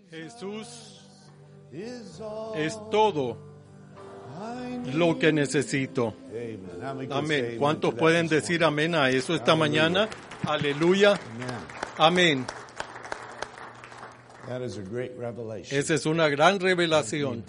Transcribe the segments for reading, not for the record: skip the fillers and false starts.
Jesús es todo lo que necesito. Amén. ¿Cuántos pueden decir amén a eso esta mañana? Aleluya. Amén. Esa es una gran revelación.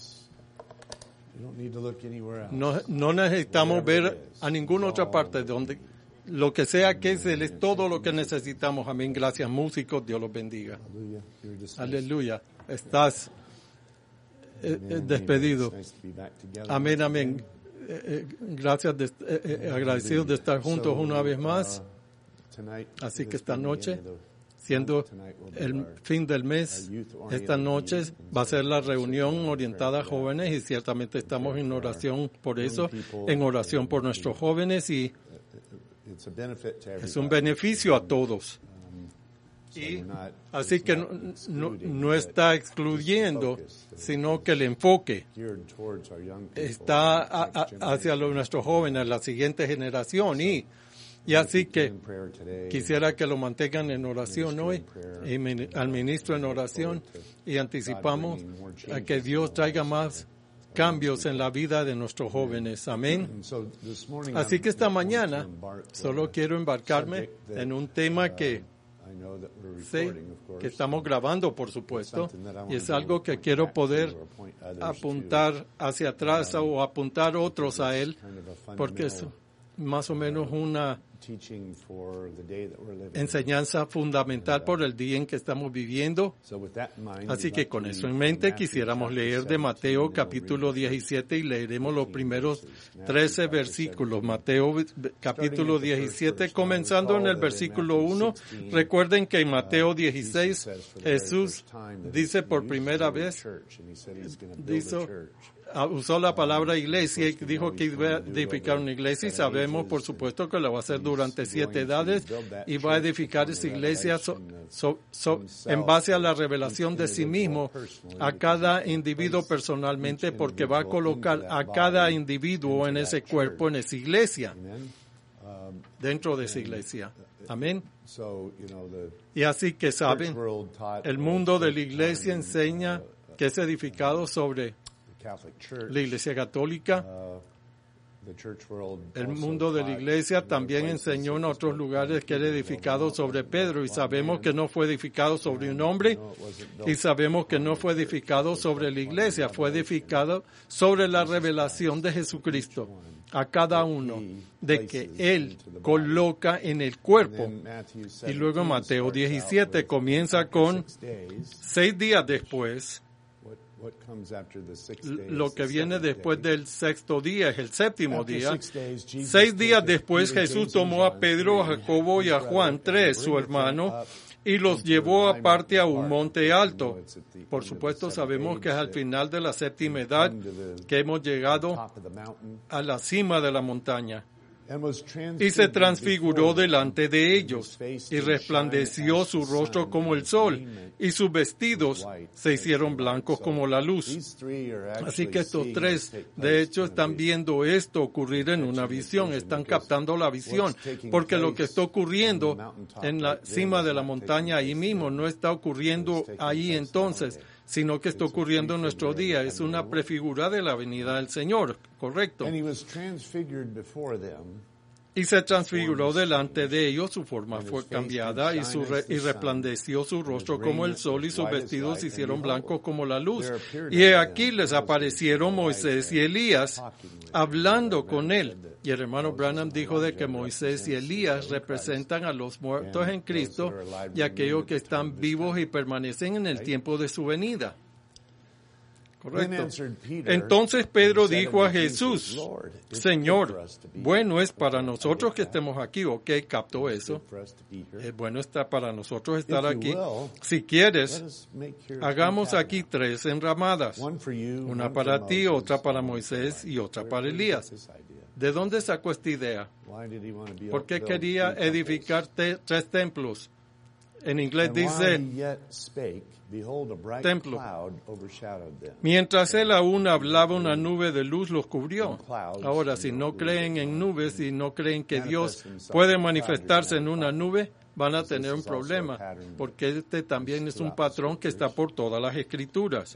No necesitamos ver a ninguna otra parte donde lo que sea que es, Él es todo lo que necesitamos. Amén. Gracias, músicos. Dios los bendiga. Aleluya. Estás despedido. Amén, amén. Gracias, agradecidos de estar juntos una vez más. Así que esta noche, siendo el fin del mes, esta noche va a ser la reunión orientada a jóvenes y ciertamente estamos en oración por eso, en oración por nuestros jóvenes, y es un beneficio a todos. Y así que no está excluyendo, sino que el enfoque está hacia nuestros jóvenes, la siguiente generación. Y así que quisiera que lo mantengan en oración hoy, y al ministro en oración, y anticipamos a que Dios traiga más cambios en la vida de nuestros jóvenes. Amén. Así que esta mañana solo quiero embarcarme en un tema que sé que estamos grabando, por supuesto, y es algo que quiero poder apuntar hacia atrás o apuntar otros a él, porque es más o menos una enseñanza fundamental por el día en que estamos viviendo. Así que con eso en mente quisiéramos leer de Mateo capítulo 17 y leeremos los primeros 13 versículos. Mateo capítulo 17, comenzando en el versículo 1. Recuerden que en Mateo 16 Jesús dice por primera vez, usó la palabra iglesia y dijo que iba a edificar una iglesia, y sabemos por supuesto que lo va a hacer durante 7 edades, y va a edificar esa iglesia en base a la revelación de sí mismo a cada individuo personalmente, porque va a colocar a cada individuo en ese cuerpo, en esa iglesia, dentro de esa iglesia. Amén. Y así que saben, el mundo de la iglesia enseña que es edificado sobre la Iglesia Católica. El mundo de la Iglesia también enseñó en otros lugares que era edificado sobre Pedro, y sabemos que no fue edificado sobre un hombre, y sabemos que no fue edificado sobre la Iglesia, fue edificado sobre la revelación de Jesucristo a cada uno, de que Él coloca en el cuerpo. Y luego Mateo 17 comienza con 6 días después. Lo que viene después del sexto día es el séptimo día. 6 días después Jesús tomó a Pedro, a Jacobo y a Juan, 3, su hermano, y los llevó aparte a un monte alto. Por supuesto, sabemos que es al final de la séptima edad que hemos llegado a la cima de la montaña. Y se transfiguró delante de ellos, y resplandeció su rostro como el sol, y sus vestidos se hicieron blancos como la luz. Así que estos 3, de hecho, están viendo esto ocurrir en una visión, están captando la visión, porque lo que está ocurriendo en la cima de la montaña ahí mismo no está ocurriendo ahí entonces, sino que está ocurriendo en nuestro día. Es una prefigura de la venida del Señor, correcto. Y se transfiguró delante de ellos, su forma fue cambiada, y resplandeció su rostro como el sol, y sus vestidos se hicieron blancos como la luz. Y aquí les aparecieron Moisés y Elías hablando con él. Y el hermano Branham dijo de que Moisés y Elías representan a los muertos en Cristo y aquellos que están vivos y permanecen en el tiempo de su venida. Correcto. Entonces Pedro dijo a Jesús, Señor, bueno es para nosotros que estemos aquí. Ok, captó eso. Bueno está para nosotros estar aquí. Si quieres, hagamos aquí 3 enramadas. Una para ti, otra para Moisés y otra para Elías. ¿De dónde sacó esta idea? ¿Por qué quería edificar 3 templos? En inglés dice templo. Mientras él aún hablaba, una nube de luz los cubrió. Ahora, si no creen en nubes y no creen que Dios puede manifestarse en una nube, van a tener un problema, porque este también es un patrón que está por todas las Escrituras.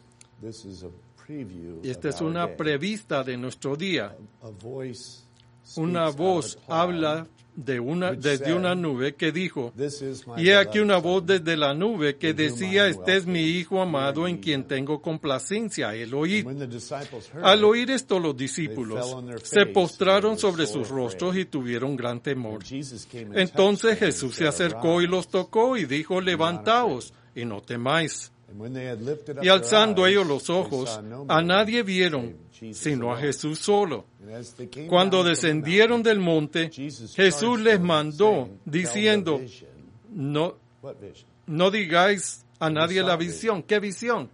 Y esta es una prevista de nuestro día. Una voz habla desde una nube que dijo, y he aquí una voz desde la nube que decía, este es mi Hijo amado en quien tengo complacencia, el oíd. Al oír esto los discípulos se postraron sobre sus rostros y tuvieron gran temor. Entonces Jesús se acercó y los tocó y dijo, levantaos y no temáis. Y alzando ellos los ojos, a nadie vieron, sino a Jesús solo. Cuando descendieron del monte, Jesús les mandó, diciendo, no digáis a nadie la visión. ¿Qué visión?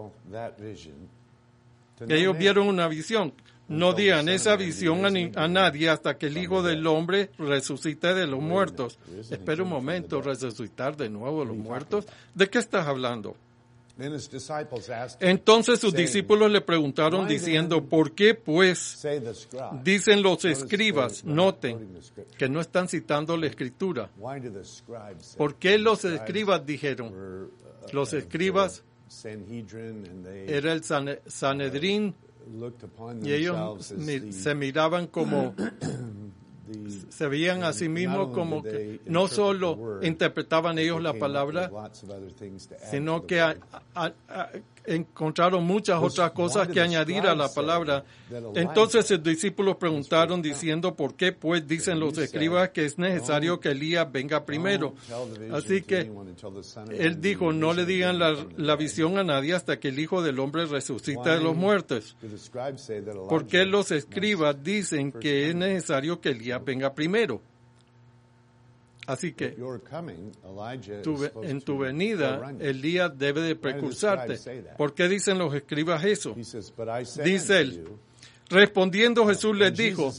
Ellos vieron una visión. No digan esa visión a nadie hasta que el Hijo del Hombre resucite de los muertos. Espera un momento, resucitar de nuevo de los muertos. ¿De qué estás hablando? Entonces sus discípulos le preguntaron diciendo, ¿por qué pues dicen los escribas? Noten que no están citando la Escritura. ¿Por qué los escribas dijeron? Los escribas era el Sanedrín y ellos se miraban como... se veían a sí mismos como que no solo interpretaban ellos la palabra, sino que encontraron muchas otras cosas que añadir a la palabra. Entonces sus discípulos preguntaron diciendo, ¿por qué pues dicen los escribas que es necesario que Elías venga primero? Así que él dijo, no le digan la visión a nadie hasta que el Hijo del Hombre resucite de los muertos. ¿Por qué los escribas dicen que es necesario que Elías venga primero? Así que en tu venida, Elías debe de precursarte. ¿Por qué dicen los escribas eso? Dice él, respondiendo Jesús les dijo,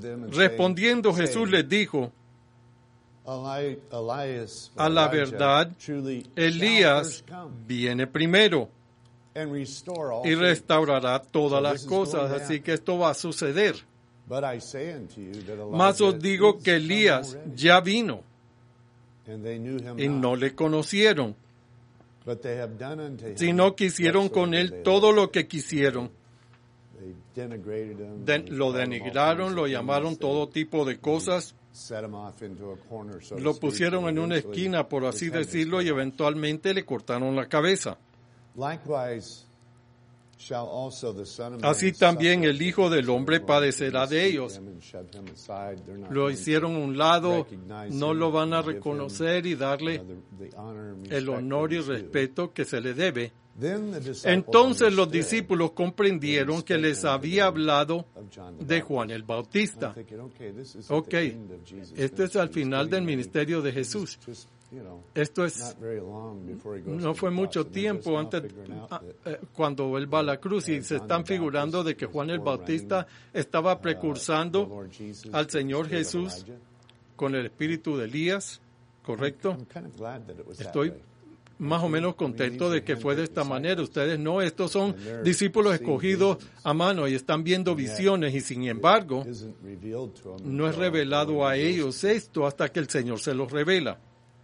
a la verdad, Elías viene primero y restaurará todas las cosas, así que esto va a suceder. Mas os digo que Elías ya vino y no le conocieron, sino que hicieron con él todo lo que quisieron. Lo denigraron, lo llamaron todo tipo de cosas, lo pusieron en una esquina, por así decirlo, y eventualmente le cortaron la cabeza. Así también el Hijo del Hombre padecerá de ellos. Lo hicieron a un lado, no lo van a reconocer y darle el honor y respeto que se le debe. Entonces los discípulos comprendieron que les había hablado de Juan el Bautista. Ok, este es al final del ministerio de Jesús. Esto es, no fue mucho tiempo antes, cuando él va a la cruz, y se están figurando de que Juan el Bautista estaba precursando al Señor Jesús con el espíritu de Elías, ¿correcto? Estoy más o menos contento de que fue de esta manera. Ustedes no, estos son discípulos escogidos a mano y están viendo visiones, y sin embargo no es revelado a ellos esto hasta que el Señor se los revela.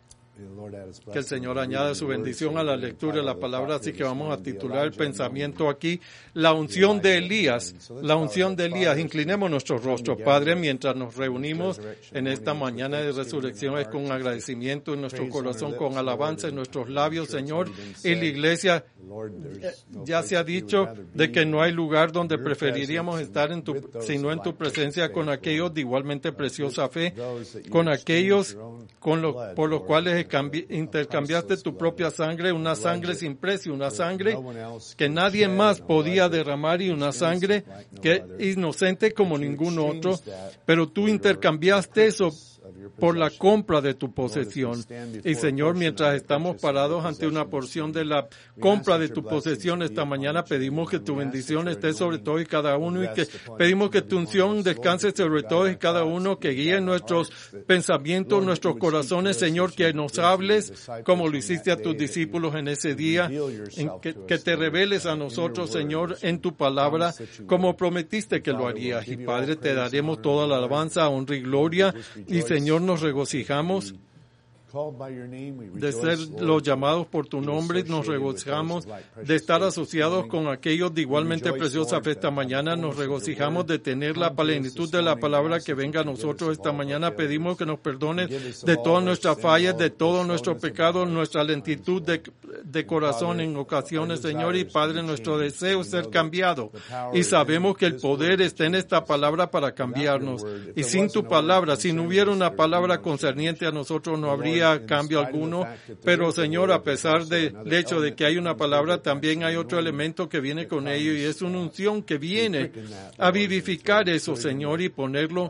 Que el Señor añade su bendición a la lectura de la palabra, así que vamos a titular el pensamiento aquí, la unción de Elías. La unción de Elías. Inclinemos nuestros rostros, Padre, mientras nos reunimos en esta mañana de resurrección, es con agradecimiento en nuestro corazón, con alabanza en nuestros labios, Señor. Y la iglesia, ya se ha dicho de que no hay lugar donde preferiríamos estar sino en tu presencia, con aquellos de igualmente preciosa fe, con aquellos por los cuales intercambiaste tu propia sangre, una sangre sin precio, una sangre que nadie más podía derramar, y una sangre que inocente como ningún otro, pero tú intercambiaste eso por la compra de tu posesión. Y Señor, mientras estamos parados ante una porción de la compra de tu posesión esta mañana, pedimos que tu bendición esté sobre todo y cada uno, y que pedimos que tu unción descanse sobre todo y cada uno, que guíe nuestros pensamientos, nuestros corazones, Señor, que nos hables como lo hiciste a tus discípulos en ese día, que te reveles a nosotros, Señor, en tu palabra, como prometiste que lo harías. Y Padre, te daremos toda la alabanza, honra y gloria, y Señor, nos regocijamos de ser los llamados por tu nombre, nos regocijamos de estar asociados con aquellos de igualmente preciosa fe esta mañana, nos regocijamos de tener la plenitud de la palabra que venga a nosotros esta mañana. Pedimos que nos perdones de todas nuestras fallas, de todos nuestros pecados, nuestra lentitud de corazón en ocasiones, Señor, y Padre, nuestro deseo es ser cambiado. Y sabemos que el poder está en esta palabra para cambiarnos. Y sin tu palabra, si no hubiera una palabra concerniente a nosotros, no habría cambio alguno. Pero, Señor, a pesar del hecho de que hay una palabra, también hay otro elemento que viene con ello, y es una unción que viene a vivificar eso, Señor, y ponerla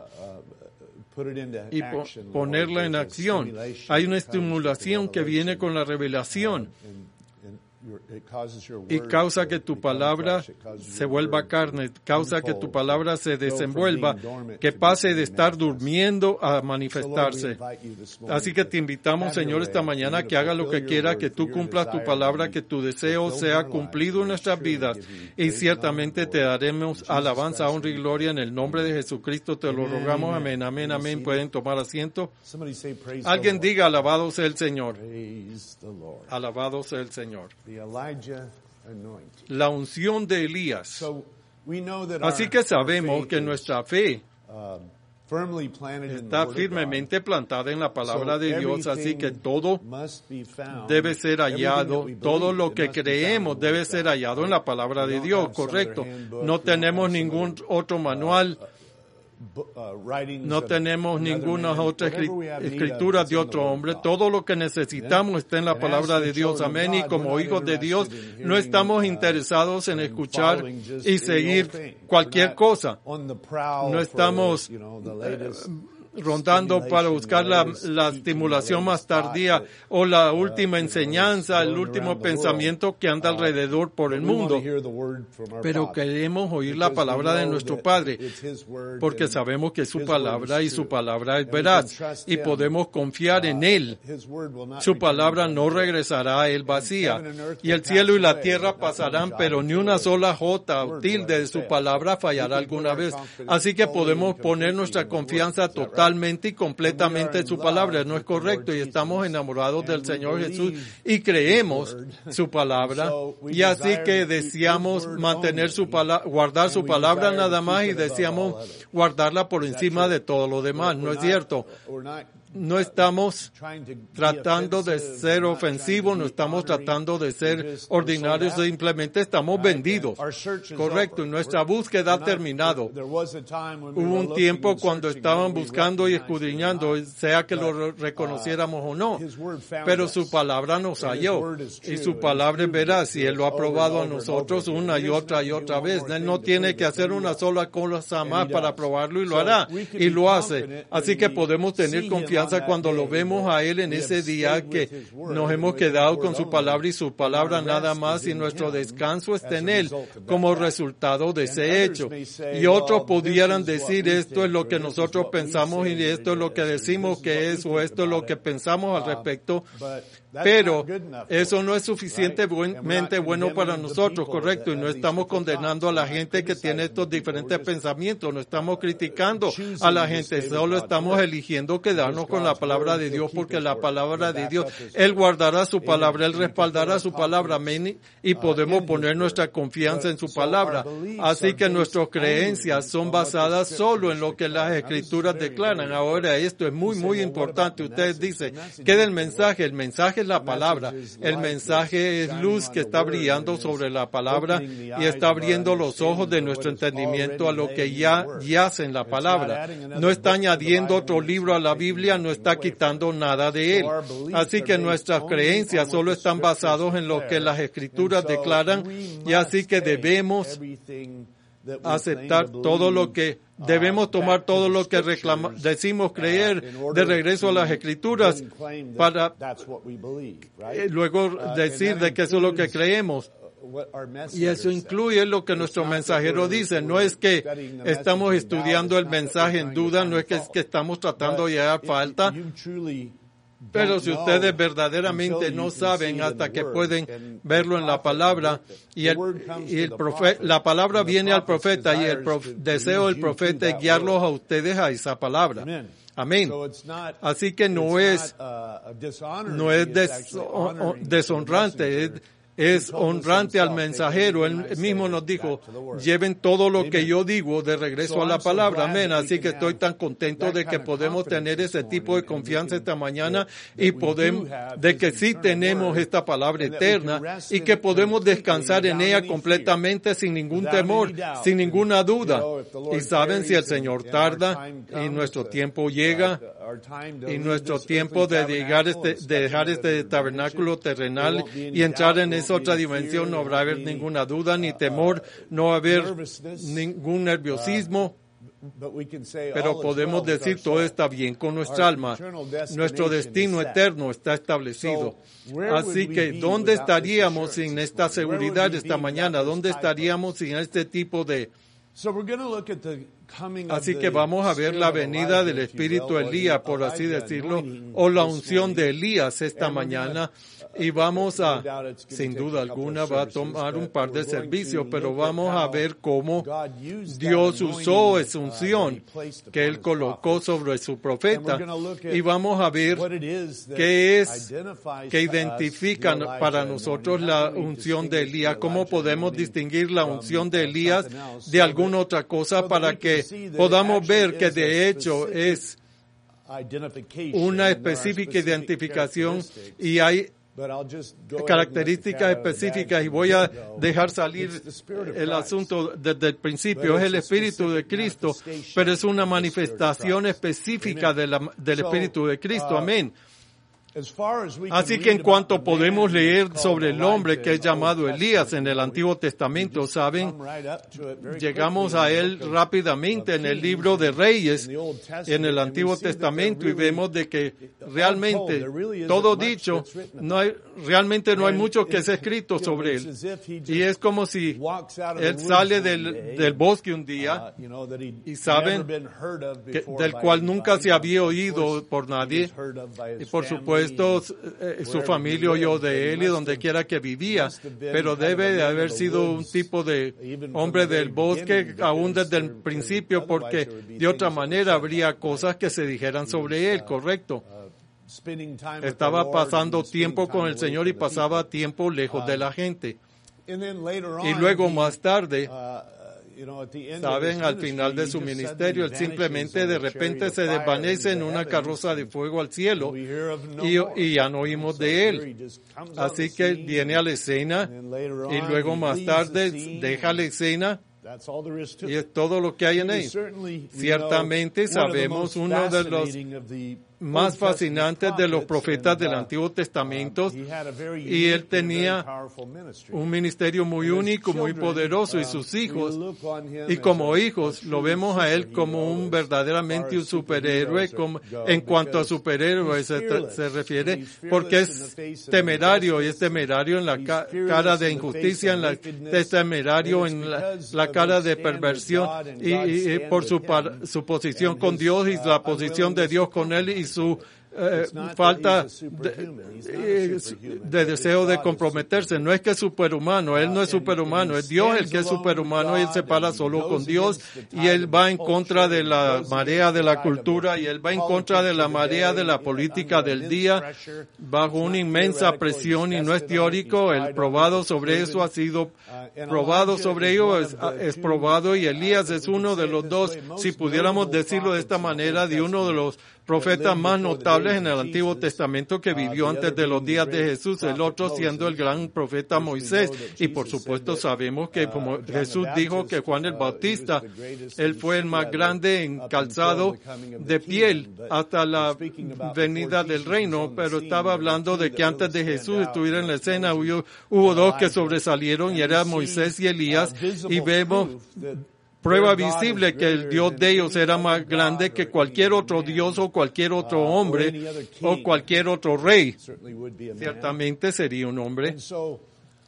en acción. Hay una estimulación que viene con la revelación y causa que tu palabra se vuelva carne, causa que tu palabra se desenvuelva, que pase de estar durmiendo a manifestarse. Así que te invitamos, Señor, esta mañana que haga lo que quiera, que tú cumplas tu palabra, que tu deseo sea cumplido en nuestras vidas, y ciertamente te daremos alabanza, honra y gloria en el nombre de Jesucristo. Te lo rogamos. Amén, amén, amén. Pueden tomar asiento. Alguien diga, alabado sea el Señor. Alabado sea el Señor. La unción de Elías. Así que sabemos que nuestra fe está firmemente plantada en la palabra de Dios, así que todo debe ser hallado, todo lo que creemos debe ser hallado en la palabra de Dios, correcto. No tenemos ningún otro manual, no tenemos ninguna otra escritura de otro hombre. Todo lo que necesitamos está en la palabra de Dios. Amén. Y como hijos de Dios, no estamos interesados en escuchar y seguir cualquier cosa. No estamos rondando para buscar la estimulación más tardía o la última enseñanza, el último pensamiento que anda alrededor por el mundo. Pero queremos oír la palabra de nuestro Padre, porque sabemos que es su palabra y su palabra es veraz y podemos confiar en Él. Su palabra no regresará a Él vacía, y el cielo y la tierra pasarán, pero ni una sola jota o tilde de su palabra fallará alguna vez. Así que podemos poner nuestra confianza totalmente y completamente en su palabra. No es correcto, y estamos enamorados del Señor Jesús y creemos su palabra, y así que deseamos mantener su palabra, guardar su palabra nada más, y deseamos guardarla por encima de todo lo demás. ¿No es cierto? No estamos tratando de ser ofensivos, no estamos tratando de ser ordinarios, simplemente estamos vendidos. Correcto, y nuestra búsqueda ha terminado. Hubo un tiempo cuando estaban buscando y escudriñando, sea que lo reconociéramos o no, pero su palabra nos halló, y su palabra es veraz, y Él lo ha probado a nosotros una y otra vez. Él no tiene que hacer una sola cosa más para probarlo, y lo hará, y lo hace. Así que podemos tener confianza cuando lo vemos a Él en ese día, que nos hemos quedado con su palabra y su palabra nada más, y nuestro descanso está en Él como resultado de ese hecho. Y otros pudieran decir, esto es lo que nosotros pensamos y esto es lo que decimos que es, o esto es lo que pensamos al respecto, pero eso no es suficientemente bueno para nosotros, correcto, y no estamos condenando a la gente que tiene estos diferentes pensamientos, no estamos criticando a la gente, solo estamos eligiendo quedarnos con la palabra de Dios, porque la palabra de Dios, Él guardará su palabra, Él respaldará su palabra, amén, y podemos poner nuestra confianza en su palabra. Así que nuestras creencias son basadas solo en lo que las Escrituras declaran. Ahora, esto es muy, muy importante. Ustedes dicen, ¿qué del mensaje? El mensaje es la palabra. El mensaje es luz que está brillando sobre la palabra y está abriendo los ojos de nuestro entendimiento a lo que ya yace en la palabra. No está añadiendo otro libro a la Biblia, no está quitando nada de él. Así que nuestras creencias solo están basadas en lo que las Escrituras declaran, y así que debemos aceptar todo lo que debemos tomar todo lo que decimos creer de regreso a las Escrituras para luego decir de que eso es lo que creemos. Y eso incluye lo que nuestro mensajero dice. No es que estamos estudiando el mensaje en duda, no es que estamos tratando de dar falta. Pero si ustedes verdaderamente no saben hasta que pueden verlo en la palabra, la palabra viene al profeta, y el deseo del profeta es guiarlos a ustedes a esa palabra. Amén. Así que no es deshonrante, es honrante al mensajero. Él mismo nos dijo, lleven todo lo que yo digo de regreso a la palabra. Amén. Así que estoy tan contento de que podemos tener ese tipo de confianza esta mañana y de que sí tenemos esta palabra eterna y que podemos descansar en ella completamente sin ningún temor, sin ninguna duda. Y saben, si el Señor tarda y nuestro tiempo llega, y nuestro tiempo de dejar este tabernáculo terrenal y entrar en esa otra dimensión, no habrá haber ninguna duda ni temor, no va a haber ningún nerviosismo, pero podemos decir todo está bien con nuestra alma. Nuestro destino eterno está establecido. Así que, ¿dónde estaríamos sin esta seguridad esta mañana? ¿Dónde estaríamos sin este tipo de... Así que vamos a ver la venida del Espíritu Elías, por así decirlo, o la unción de Elías esta mañana. Y vamos a, sin duda alguna, va a tomar un par de servicios, pero vamos a ver cómo Dios usó esa unción que Él colocó sobre su profeta. Y vamos a ver qué es que identifican para nosotros la unción de Elías, cómo podemos distinguir la unción de Elías de alguna otra cosa para que podamos ver que de hecho es una específica identificación y hay características específicas, y voy a dejar salir el asunto desde el principio. Es el Espíritu de Cristo, pero es una manifestación específica del Espíritu de Cristo. Amén. Así que en cuanto podemos leer sobre el hombre que es llamado Elías en el Antiguo Testamento, ¿saben? Llegamos a él rápidamente en el libro de Reyes, en el Antiguo Testamento, y vemos de que realmente todo dicho, realmente no hay mucho que sea escrito sobre él. Y es como si él sale del bosque un día, y saben, del cual nunca se había oído por nadie, y por supuesto, su familia oyó de él y donde quiera que vivía, pero debe de haber sido un tipo de hombre del bosque aún desde el principio, porque de otra manera habría cosas que se dijeran sobre él, correcto. Estaba pasando tiempo con el Señor y pasaba tiempo lejos de la gente. Y luego más tarde, saben, al final de su ministerio, él simplemente de repente se desvanece en una carroza de fuego al cielo y ya no oímos de él. Así que viene a la escena y luego más tarde deja la escena y es todo lo que hay en él. Ciertamente sabemos uno de los más fascinantes de los profetas del Antiguo Testamento, y él tenía un ministerio muy único, muy poderoso, y sus hijos, y como hijos, lo vemos a él como verdaderamente un superhéroe, en cuanto a superhéroe se refiere, porque es temerario, y es temerario en la cara de injusticia, es temerario en la cara de perversión, y por su posición con Dios y la posición de Dios con él, y su falta de deseo de comprometerse. No es que es superhumano, él no es superhumano, es Dios el que es superhumano, y él se para solo con Dios, y él va en contra de la marea de la cultura, y él va en contra de la marea de la política del día, bajo una inmensa presión, y no es teórico, el probado sobre eso ha sido probado sobre ello, es probado, y Elías es uno de los dos, si pudiéramos decirlo de esta manera, de uno de los profetas más notables en el Antiguo Testamento que vivió antes de los días de Jesús, el otro siendo el gran profeta Moisés. Y por supuesto sabemos que como Jesús dijo que Juan el Bautista, él fue el más grande en calzado de piel hasta la venida del reino, pero estaba hablando de que antes de Jesús estuviera en la escena hubo dos que sobresalieron, y eran Moisés y Elías, y vemos prueba visible que el Dios de ellos era más grande que cualquier otro Dios o cualquier otro hombre o cualquier otro rey. Ciertamente sería un hombre.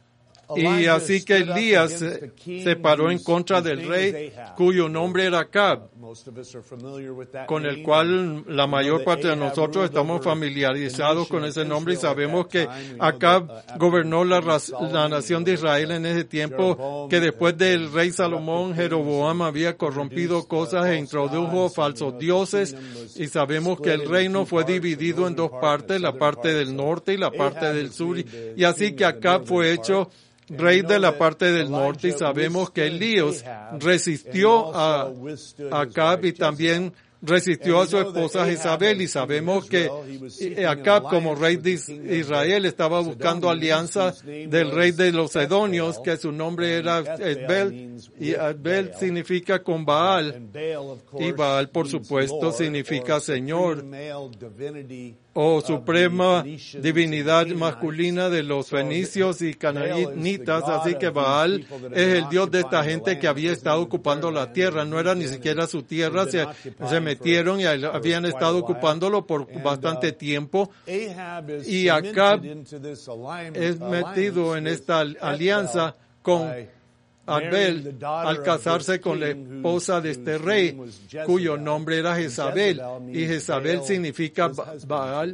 Y así que Elías se paró en contra del rey, cuyo nombre era Acab, con el cual la mayor parte de nosotros estamos familiarizados con ese nombre y sabemos que Acab gobernó la nación de Israel en ese tiempo, que después del rey Salomón, Jeroboam había corrompido cosas e introdujo falsos dioses, y sabemos que el reino fue dividido en dos partes, la parte del norte y la parte del sur, y así que Acab fue hecho rey de la parte del norte, y sabemos que Elías resistió a Acab y también resistió a su esposa Jezabel, y sabemos que Acab, como rey de Israel, estaba buscando alianza del rey de los Edonios, que su nombre era Ezbel, y Ezbel significa con Baal, y Baal, por supuesto, significa Señor o suprema divinidad masculina de los fenicios y cananitas, así que Baal es el dios de esta gente que había estado ocupando la tierra, no era ni siquiera su tierra, se metieron y habían estado ocupándolo por bastante tiempo, y Acab es metido en esta alianza con Abel al casarse con la esposa de este rey, cuyo nombre era Jezabel, y Jezabel significa Baal,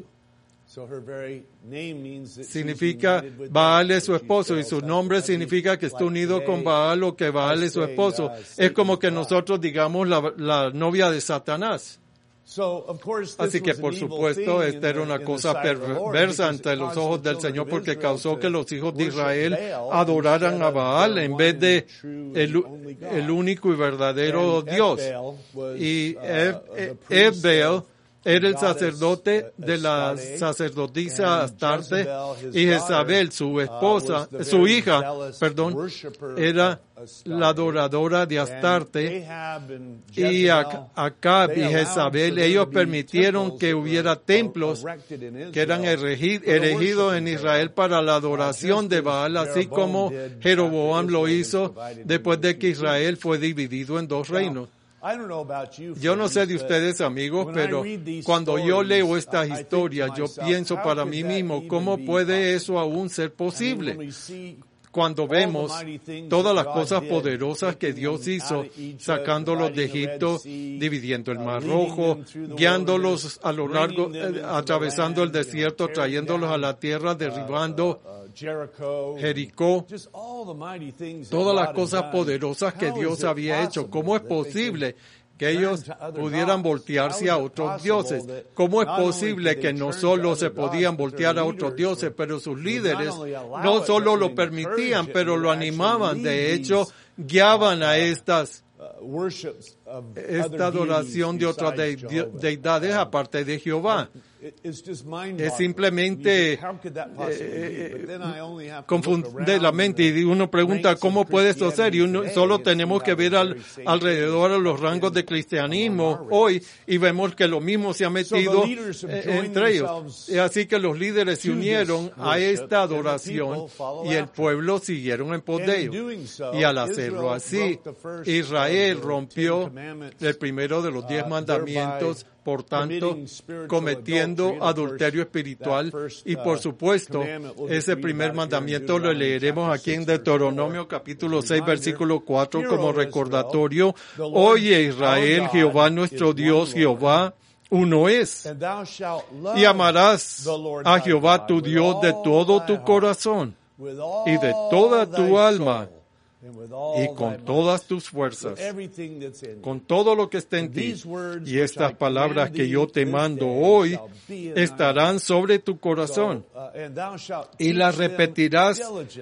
significa Baal es su esposo, y su nombre significa que está unido con Baal o que Baal es su esposo. Es como que nosotros digamos la novia de Satanás. Así que, por supuesto, esta era una cosa perversa ante los ojos del Señor, porque causó que los hijos de Israel adoraran a Baal en vez de el único y verdadero Dios. Y Ezbel era el sacerdote de la sacerdotisa Astarte, y Jezabel, su esposa, su hija, era la adoradora de Astarte, y Acab y Jezabel, ellos permitieron que hubiera templos que eran erigidos en Israel para la adoración de Baal, así como Jeroboam lo hizo después de que Israel fue dividido en dos reinos. Yo no sé de ustedes, amigos, pero cuando yo leo estas historias, yo pienso para mí mismo, ¿cómo puede eso aún ser posible? Cuando vemos todas las cosas poderosas que Dios hizo, sacándolos de Egipto, dividiendo el Mar Rojo, guiándolos a lo largo, atravesando el desierto, trayéndolos a la tierra, derribando Jericó, todas las cosas poderosas que Dios había hecho. ¿Cómo es posible que ellos pudieran voltearse a otros dioses? ¿Cómo es posible que no solo se podían voltear a otros dioses, pero sus líderes no solo lo permitían, pero lo animaban? De hecho, guiaban a esta adoración de otras deidades aparte de Jehová. Es simplemente confunde la mente, y uno pregunta cómo puede esto ser, y solo tenemos que ver alrededor a los rangos de cristianismo hoy y vemos que lo mismo se ha metido entre ellos. Y así que los líderes se unieron a esta adoración y el pueblo siguieron en pos de ellos. Y al hacerlo así, Israel rompió el primero de los 10 mandamientos, por tanto, cometiendo adulterio espiritual. Y por supuesto, ese primer mandamiento lo leeremos aquí en Deuteronomio capítulo 6, versículo 4, como recordatorio. Oye, Israel, Jehová nuestro Dios, Jehová uno es. Y amarás a Jehová tu Dios de todo tu corazón y de toda tu alma y con todas tus fuerzas, con todo lo que esté en ti. Y estas palabras que yo te mando hoy estarán sobre tu corazón, y las repetirás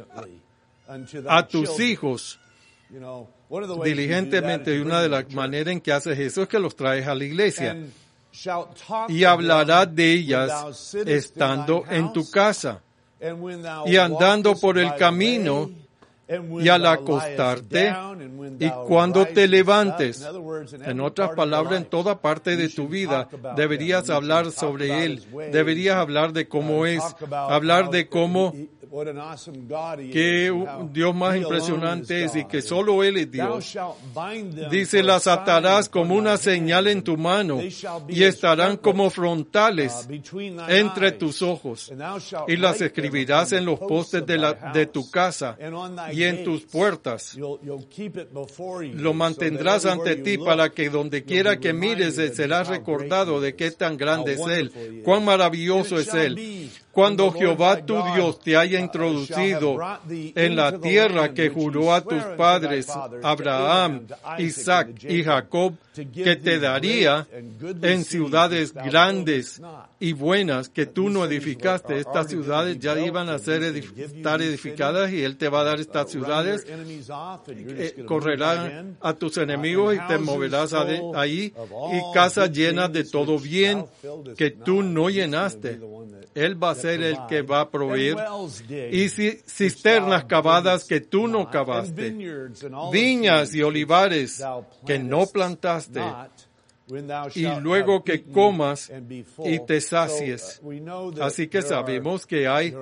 a tus hijos diligentemente. Y una de las maneras en que haces eso es que los traes a la iglesia, y hablarás de ellas estando en tu casa y andando por el camino y al acostarte y cuando te levantes. En otras palabras, en toda parte de tu vida deberías hablar sobre Él, deberías hablar de cómo es, hablar de cómo que Dios más impresionante es y que solo Él es Dios. Dice, las atarás como una señal en tu mano y estarán como frontales entre tus ojos y las escribirás en los postes de tu casa y en tus puertas. Lo mantendrás ante ti para que donde quiera que mires serás recordado de qué tan grande es Él, cuán maravilloso es Él. Cuando Jehová tu Dios te haya introducido en la tierra que juró a tus padres, Abraham, Isaac y Jacob, que te daría en ciudades grandes y buenas que tú no edificaste. Estas ciudades ya iban a estar edificadas y Él te va a dar estas ciudades. Correrán a tus enemigos y te moverás ahí, y casas llenas de todo bien que tú no llenaste. Él va a ser el que va a proveer, y cisternas cavadas que tú no cavaste, viñas y olivares que no plantaste, y luego que comas y te sacies. Así que sabemos que hay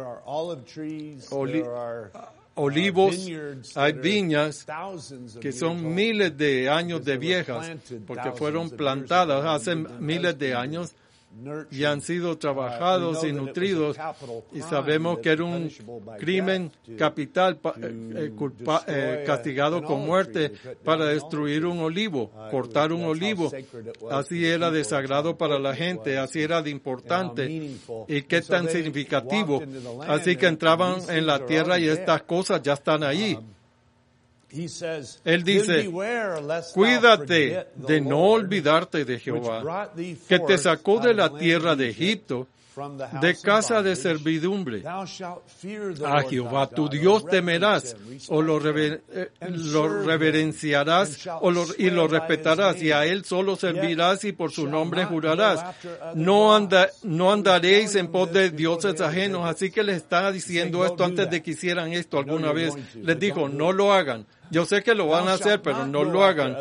olivos, hay viñas que son miles de años de viejas, porque fueron plantadas hace miles de años y han sido trabajados y nutridos, y sabemos que era un crimen capital castigado con muerte para destruir un olivo, cortar un olivo. Así era de sagrado para la gente, así era de importante y qué tan significativo. Así que entraban en la tierra y estas cosas ya están ahí. Él dice, cuídate de no olvidarte de Jehová, que te sacó de la tierra de Egipto, de casa de servidumbre. A Jehová tu Dios temerás, o lo reverenciarás y lo respetarás, y a Él solo servirás y por su nombre jurarás. No andaréis en pos de dioses ajenos. Así que les estaba diciendo esto antes de que hicieran esto alguna vez. Les dijo, no lo hagan. Yo sé que lo van a hacer, pero no lo hagan.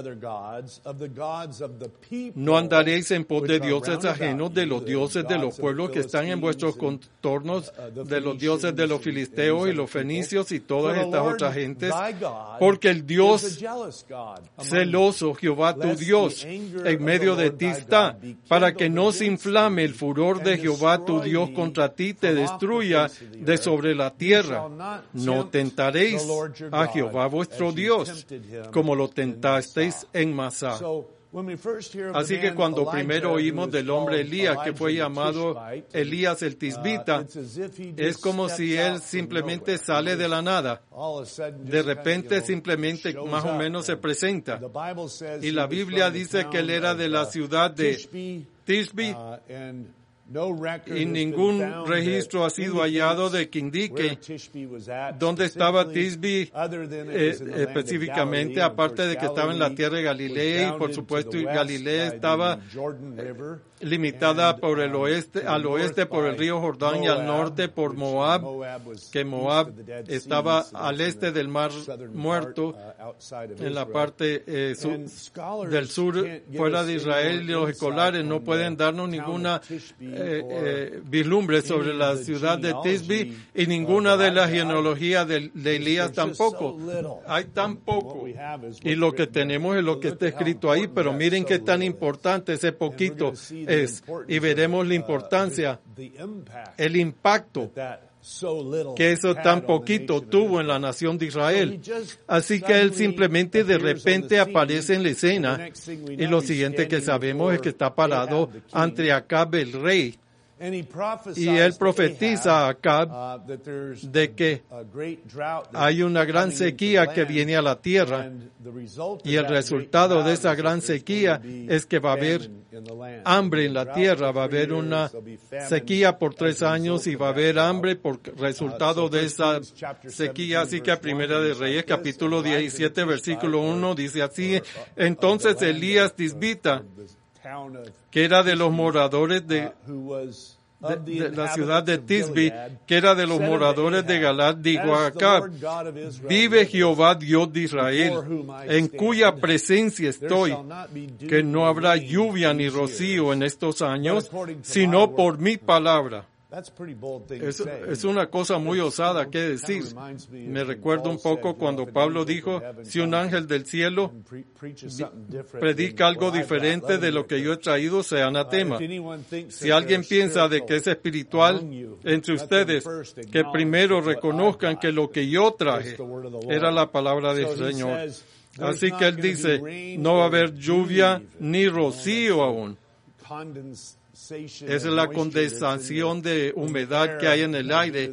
No andaréis en pos de dioses ajenos, de los dioses de los pueblos que están en vuestros contornos, de los dioses de los filisteos y los fenicios y todas estas otras gentes, porque el Dios celoso, Jehová tu Dios, en medio de ti está, para que no se inflame el furor de Jehová tu Dios contra ti, te destruya de sobre la tierra. No tentaréis a Jehová vuestro Dios, como lo tentasteis en Masá. Así que cuando primero oímos del hombre Elías, que fue llamado Elías el Tisbita, es como si él simplemente sale de la nada. De repente simplemente más o menos se presenta. Y la Biblia dice que él era de la ciudad de Tishbi, y ningún registro ha sido hallado de que indique dónde estaba Tishbi específicamente, aparte de que estaba en la tierra de Galilea, y por supuesto Galilea estaba limitada por el oeste, al oeste por el río Jordán, y al norte por Moab, que Moab estaba al este del Mar Muerto, en la parte del sur, fuera de Israel. Y los escolares no pueden darnos ninguna vislumbre sobre la ciudad de Tishbi, y ninguna de la genealogía de Elías tampoco. Hay tan poco, y lo que tenemos es lo que está escrito ahí, pero miren qué tan importante ese poquito es, y veremos la importancia, el impacto que eso tan poquito tuvo en la nación de Israel. Así que él simplemente de repente aparece en la escena, y lo siguiente que sabemos es que está parado ante Acab el rey, y él profetiza a Acab de que hay una gran sequía que viene a la tierra, y el resultado de esa gran sequía es que va a haber hambre en la tierra, va a haber una sequía por 3 años y va a haber hambre por resultado de esa sequía. Así que a Primera de Reyes capítulo 17 versículo 1 dice así: entonces Elías Tisbita, que era de los moradores de de la ciudad de Tisbe, que era de los moradores de Galad, dijo a Acab: vive Jehová Dios de Israel, en cuya presencia estoy, que no habrá lluvia ni rocío en estos años, sino por mi palabra. Es una cosa muy osada que decir. Me recuerdo un poco cuando Pablo dijo: si un ángel del cielo predica algo diferente de lo que yo he traído, sea anatema. Si alguien piensa de que es espiritual entre ustedes, que primero reconozcan que lo que yo traje era la palabra del Señor. Así que él dice: no va a haber lluvia ni rocío aún. Esa es la condensación de humedad que hay en el aire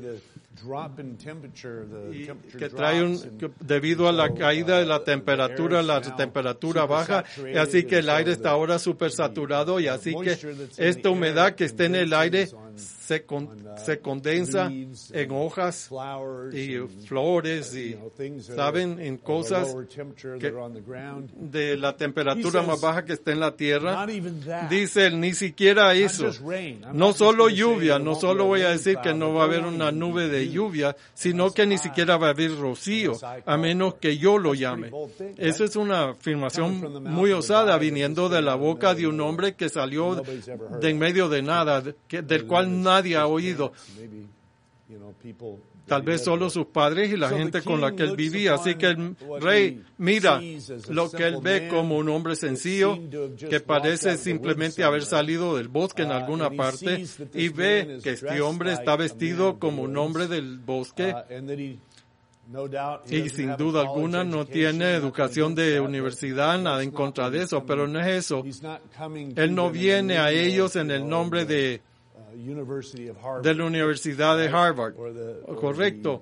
y que trae debido a la caída de la temperatura baja, así que el aire está ahora supersaturado y así que esta humedad que está en el aire se condensa en hojas y flores y, ¿saben?, en cosas de la temperatura más baja que está en la tierra. Dice él, ni siquiera eso. No solo lluvia, no solo voy a decir que no va a haber una nube de lluvia, sino que ni siquiera va a haber rocío, a menos que yo lo llame. Esa es una afirmación muy osada viniendo de la boca de un hombre que salió de en medio de nada, del cual nadie ha oído. Tal vez solo sus padres y la gente con la que él vivía. Así que el rey mira lo que él ve como un hombre sencillo que parece simplemente haber salido del bosque en alguna parte y ve que este hombre está vestido como un hombre del bosque y sin duda alguna no tiene educación de universidad, nada en contra de eso, pero no es eso. Él no viene a ellos en el nombre de la Universidad de Harvard, correcto,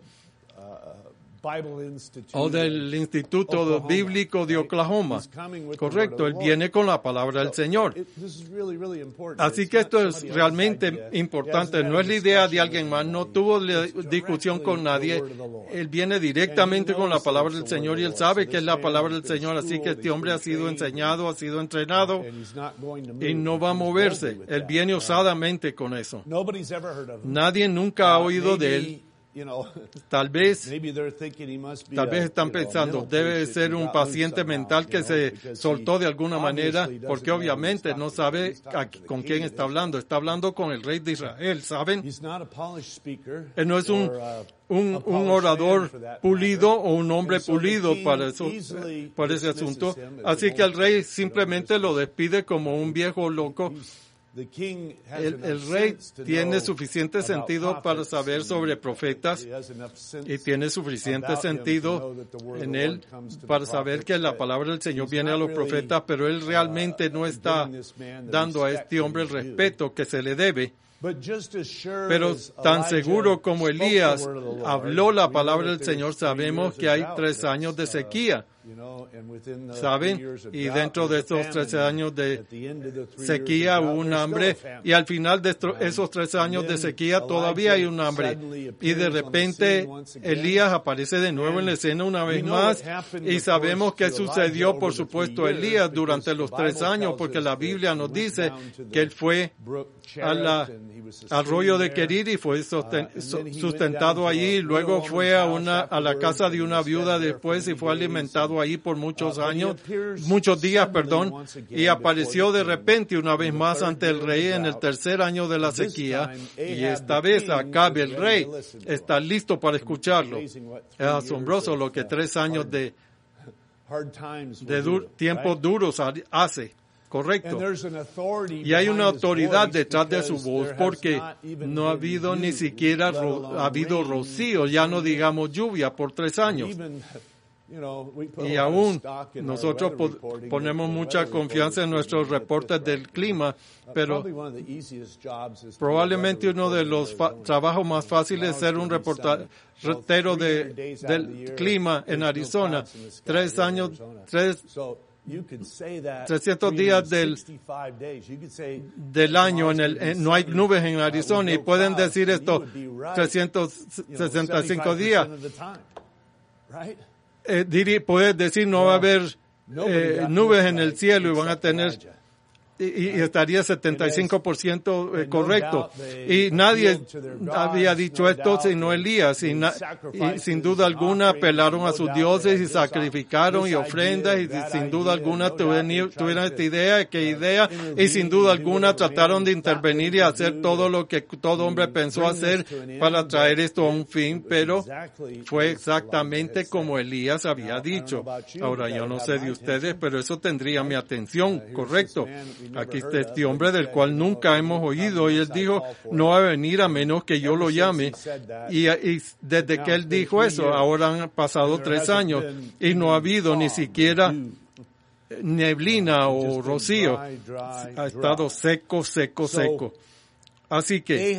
o del Instituto Bíblico de Oklahoma, correcto. Él viene con la palabra del Señor. Así que esto es realmente importante. No es la idea de alguien más, no tuvo discusión con nadie. Él viene directamente con la palabra del Señor y él sabe que es la palabra del Señor. Así que este hombre ha sido enseñado, ha sido entrenado y no va a moverse. Él viene osadamente con eso. Nadie nunca ha oído de él. Tal vez están pensando, debe ser un paciente mental que se soltó de alguna manera, porque obviamente no sabe con quién está hablando. Está hablando con el rey de Israel, ¿saben? Él no es un orador pulido o un hombre pulido para ese asunto. Así que el rey simplemente lo despide como un viejo loco. El rey tiene suficiente sentido para saber sobre profetas y tiene suficiente sentido en él para saber que la palabra del Señor viene a los profetas, pero él realmente no está dando a este hombre el respeto que se le debe. Pero tan seguro como Elías habló la palabra del Señor, sabemos que hay 3 años de sequía. ¿Saben? Y dentro de estos 13 años de sequía hubo un hambre, y al final de esos 3 años de sequía todavía hay un hambre. Y de repente Elías aparece de nuevo en la escena una vez más, y sabemos que sucedió, por supuesto, Elías durante los 3 años, porque la Biblia nos dice que él fue al arroyo de Querid y fue sustentado allí, luego fue a la casa de una viuda después y fue alimentado ahí por muchos días, y apareció de repente una vez más ante el rey en el 3er año de la sequía, y esta vez Acab, el rey, está listo para escucharlo. Es asombroso lo que 3 años de tiempos duros hace. Correcto. Y hay una autoridad detrás de su voz, porque no ha habido ni siquiera rocío, ya no digamos lluvia, por 3 años. Y aún nosotros ponemos mucha confianza en nuestros reportes del clima, pero probablemente uno de los trabajos más fáciles es ser un reportero del clima en Arizona. 300 días del año no hay nubes en Arizona, y pueden decir esto 365 días. Puedes decir no va a haber nubes en el cielo y van a tener y estaría 75% correcto. Y nadie había dicho esto sino Elías. Y sin duda alguna apelaron a sus dioses y sacrificaron y ofrendas, y sin duda alguna tuvieron esta idea, y sin duda alguna trataron de intervenir y hacer todo lo que todo hombre pensó hacer para traer esto a un fin, pero fue exactamente como Elías había dicho. Ahora, yo no sé de ustedes, pero eso tendría mi atención, correcto. Aquí está este hombre del cual nunca hemos oído, y él dijo, no va a venir a menos que yo lo llame. Y desde que él dijo eso, ahora han pasado 3 años, y no ha habido ni siquiera neblina o rocío. Ha estado seco. Así que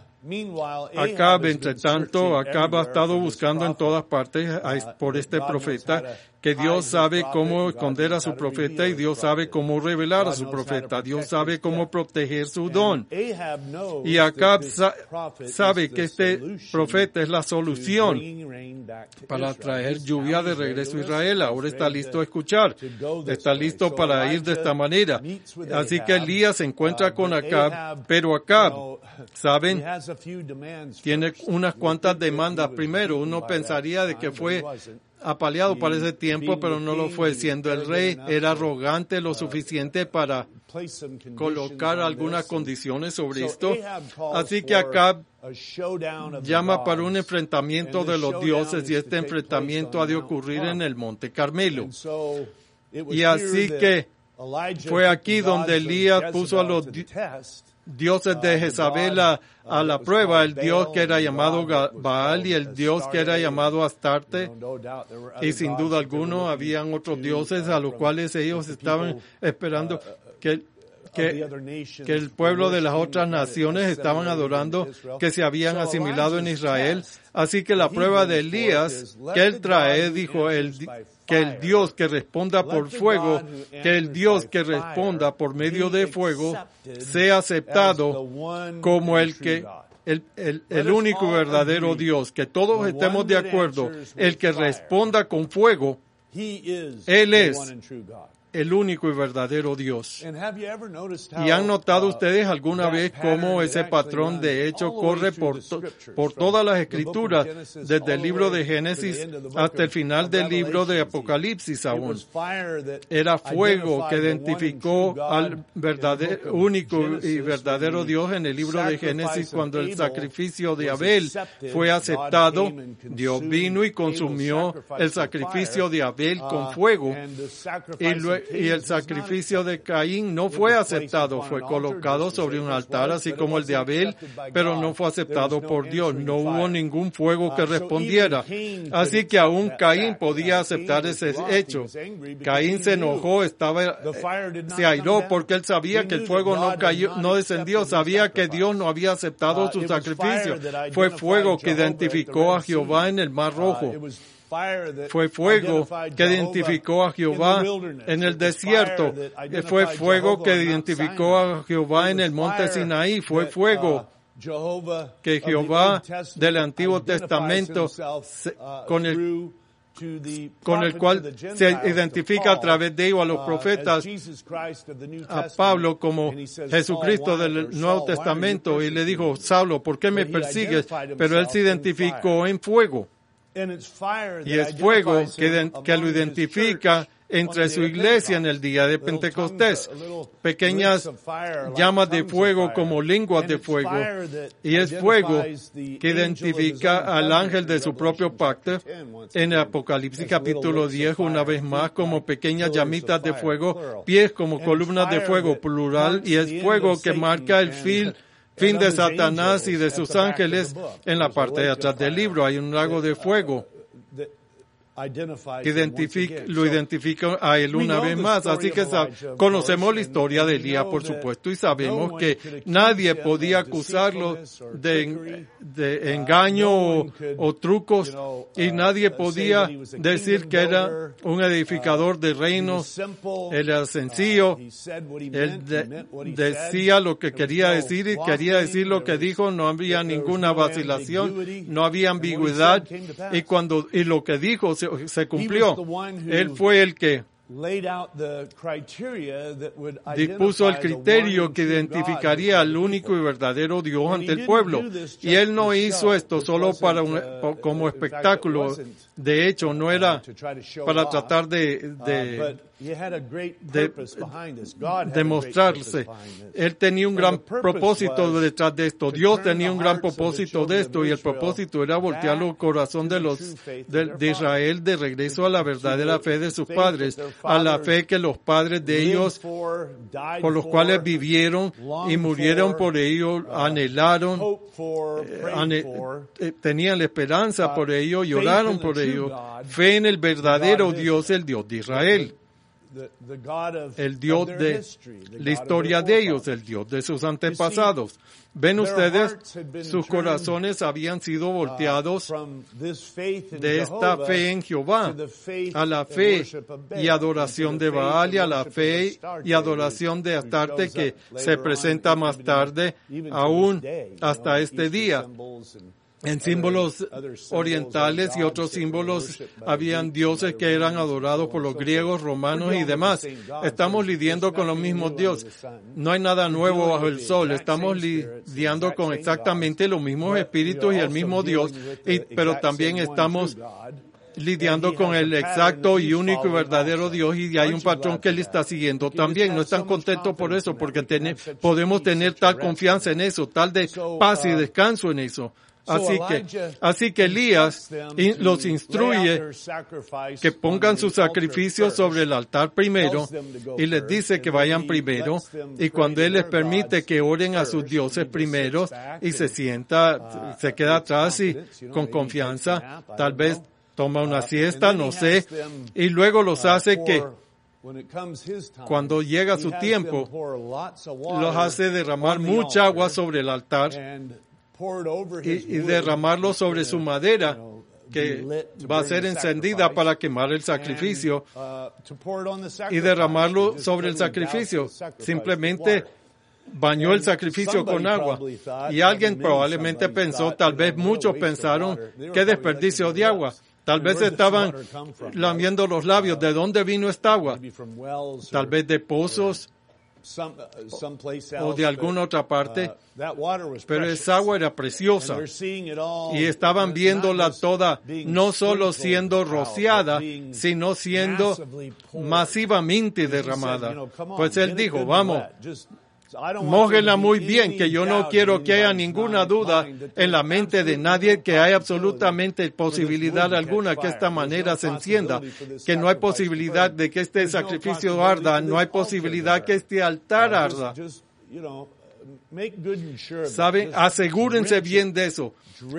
Acab, entre tanto, Acab ha estado buscando en todas partes por este profeta, que Dios sabe cómo esconder a su profeta y Dios sabe cómo revelar a su profeta. Dios sabe cómo proteger su don. Y Acab sabe que este profeta es la solución para traer lluvia de regreso a Israel. Ahora está listo a escuchar. Está listo para ir de esta manera. Así que Elías se encuentra con Acab, pero Acab, ¿saben? Tiene unas cuantas demandas. Primero, uno pensaría de que fue apaleado para ese tiempo, pero no lo fue. Siendo el rey, era arrogante lo suficiente para colocar algunas condiciones sobre esto. Así que Acab llama para un enfrentamiento de los dioses, y este enfrentamiento ha de ocurrir en el Monte Carmelo. Y así que fue aquí donde Elías puso a los dioses de Jezabel a la prueba, el dios que era llamado Baal y el dios que era llamado Astarte, y sin duda alguno habían otros dioses a los cuales ellos estaban esperando que el pueblo de las otras naciones estaban adorando, que se habían asimilado en Israel. Así que la prueba de Elías que él trae, dijo que el Dios que responda por fuego, que el Dios que responda por medio de fuego, sea aceptado como el único y verdadero Dios, que todos estemos de acuerdo, el que responda con fuego, Él es el único y verdadero Dios. ¿Y han notado ustedes alguna vez cómo ese patrón de hecho corre por todas las escrituras, desde el libro de Génesis hasta el final del libro de Apocalipsis aún? Era fuego que identificó al único y verdadero Dios en el libro de Génesis. Cuando el sacrificio de Abel fue aceptado, Dios vino y consumió el sacrificio de Abel con fuego, y el sacrificio de Caín no fue aceptado, fue colocado sobre un altar, así como el de Abel, pero no fue aceptado por Dios. No hubo ningún fuego que respondiera. Así que aún Caín podía aceptar ese hecho. Caín se enojó, se airó porque él sabía que el fuego no descendió, sabía que Dios no había aceptado su sacrificio. Fue fuego que identificó a Jehová en el Mar Rojo. Fue fuego que identificó a Jehová en el desierto. Fue fuego que identificó a Jehová en el monte Sinaí. Fue fuego que Jehová del Antiguo Testamento, con el cual se identifica a través de ello a los profetas, a Pablo como Jesucristo del Nuevo Testamento, y le dijo, Saulo, ¿por qué me persigues? Pero él se identificó en fuego. Y es fuego que lo identifica entre su iglesia en el día de Pentecostés. Pequeñas llamas de fuego como lenguas de fuego. Y es fuego que identifica al ángel de su propio pacto en Apocalipsis capítulo 10, una vez más, como pequeñas llamitas de fuego, pies como columnas de fuego, plural, y es fuego que marca el fin de Satanás y de sus ángeles. En la parte de atrás del libro hay un lago de fuego que lo identifica a él una vez más. Así que conocemos la historia de Elías, por supuesto, y sabemos que nadie podía acusarlo de engaño o trucos, y nadie podía decir que era un edificador de reinos. Él era sencillo, él decía lo que quería decir y quería decir lo que dijo. No había ninguna vacilación, no había ambigüedad, y lo que dijo se cumplió. Él fue el que dispuso el criterio que identificaría al único y verdadero Dios ante el pueblo. Y él no hizo esto solo como espectáculo. De hecho, no era para tratar de demostrarse. Él tenía un gran propósito detrás de esto. Dios tenía un gran propósito de esto, y el propósito era voltear el corazón de Israel de regreso a la verdadera fe de sus padres, a la fe que los padres de ellos, por los cuales vivieron y murieron por ellos, anhelaron, tenían la esperanza por ello, lloraron por ello. Fe en el verdadero Dios, el Dios de Israel, el Dios de la historia de ellos, el Dios de sus antepasados. Ven ustedes, sus corazones habían sido volteados de esta fe en Jehová a la fe y adoración de Baal, y a la fe y adoración de Astarte, que se presenta más tarde, aún hasta este día. En símbolos orientales y otros símbolos habían dioses que eran adorados por los griegos, romanos y demás. Estamos lidiando con los mismos dioses. No hay nada nuevo bajo el sol. Estamos lidiando con exactamente los mismos espíritus y el mismo Dios, pero también estamos lidiando con el exacto y único y verdadero Dios, y hay un patrón que él está siguiendo también. No están contentos por eso, porque podemos tener tal confianza en eso, tal de paz y descanso en eso. Así que Elías los instruye que pongan sus sacrificios sobre el altar primero, y les dice que vayan primero, y cuando él les permite que oren a sus dioses primero, y se queda atrás y con confianza, tal vez toma una siesta, no sé, y luego los hace que cuando llega su tiempo, los hace derramar mucha agua sobre el altar y derramarlo sobre su madera, que va a ser encendida para quemar el sacrificio, y derramarlo sobre el sacrificio. Simplemente bañó el sacrificio con agua. Y alguien probablemente pensó, tal vez muchos pensaron, qué desperdicio de agua. Tal vez estaban lamiendo los labios. ¿De dónde vino esta agua? Tal vez de pozos o de alguna otra parte, pero esa agua era preciosa, y estaban viéndola toda, no solo siendo rociada, sino siendo masivamente derramada. Pues él dijo, vamos, mójenla muy bien, que yo no quiero que haya ninguna duda en la mente de nadie, que hay absolutamente posibilidad alguna que esta manera se encienda, que no hay posibilidad de que este sacrificio arda, no hay posibilidad que este altar arda. ¿Saben? Asegúrense bien de eso.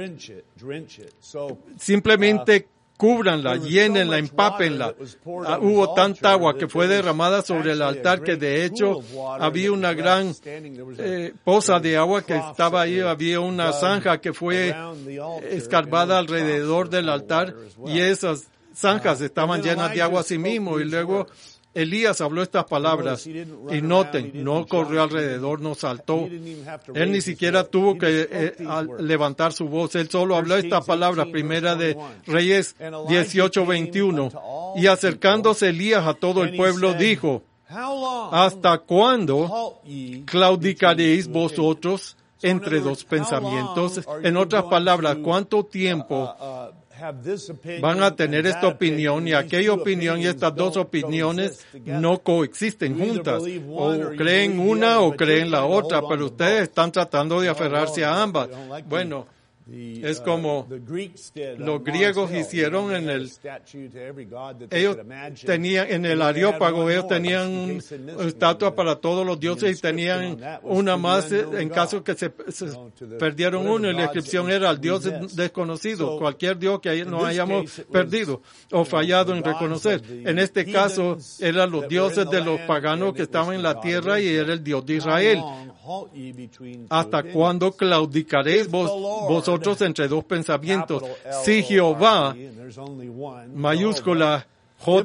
Simplemente cúbranla, llénenla, empápenla. Hubo tanta agua que fue derramada sobre el altar que de hecho había una gran poza de agua que estaba ahí, había una zanja que fue escarbada alrededor del altar, y esas zanjas estaban llenas de agua a sí mismo. Y luego Elías habló estas palabras, y noten, no corrió alrededor, no saltó. Él ni siquiera tuvo que levantar su voz. Él solo habló estas palabras, Primera de Reyes 18:21. Y acercándose Elías a todo el pueblo, dijo, ¿hasta cuándo claudicaréis vosotros entre dos pensamientos? En otras palabras, ¿cuánto tiempo van a tener esta opinión y aquella opinión, y estas dos opiniones no coexisten juntas? O creen una o creen la otra, pero ustedes están tratando de aferrarse a ambas. Bueno, es como los griegos hicieron ellos tenían en el Areópago, ellos tenían una estatua para todos los dioses, y tenían una más en caso que se perdieron uno, y la inscripción era al Dios desconocido, cualquier Dios que no hayamos perdido o fallado en reconocer. En este caso eran los dioses de los paganos que estaban en la tierra, y era el Dios de Israel. ¿Hasta cuándo claudicaréis vosotros entre dos pensamientos? Si Jehová, mayúscula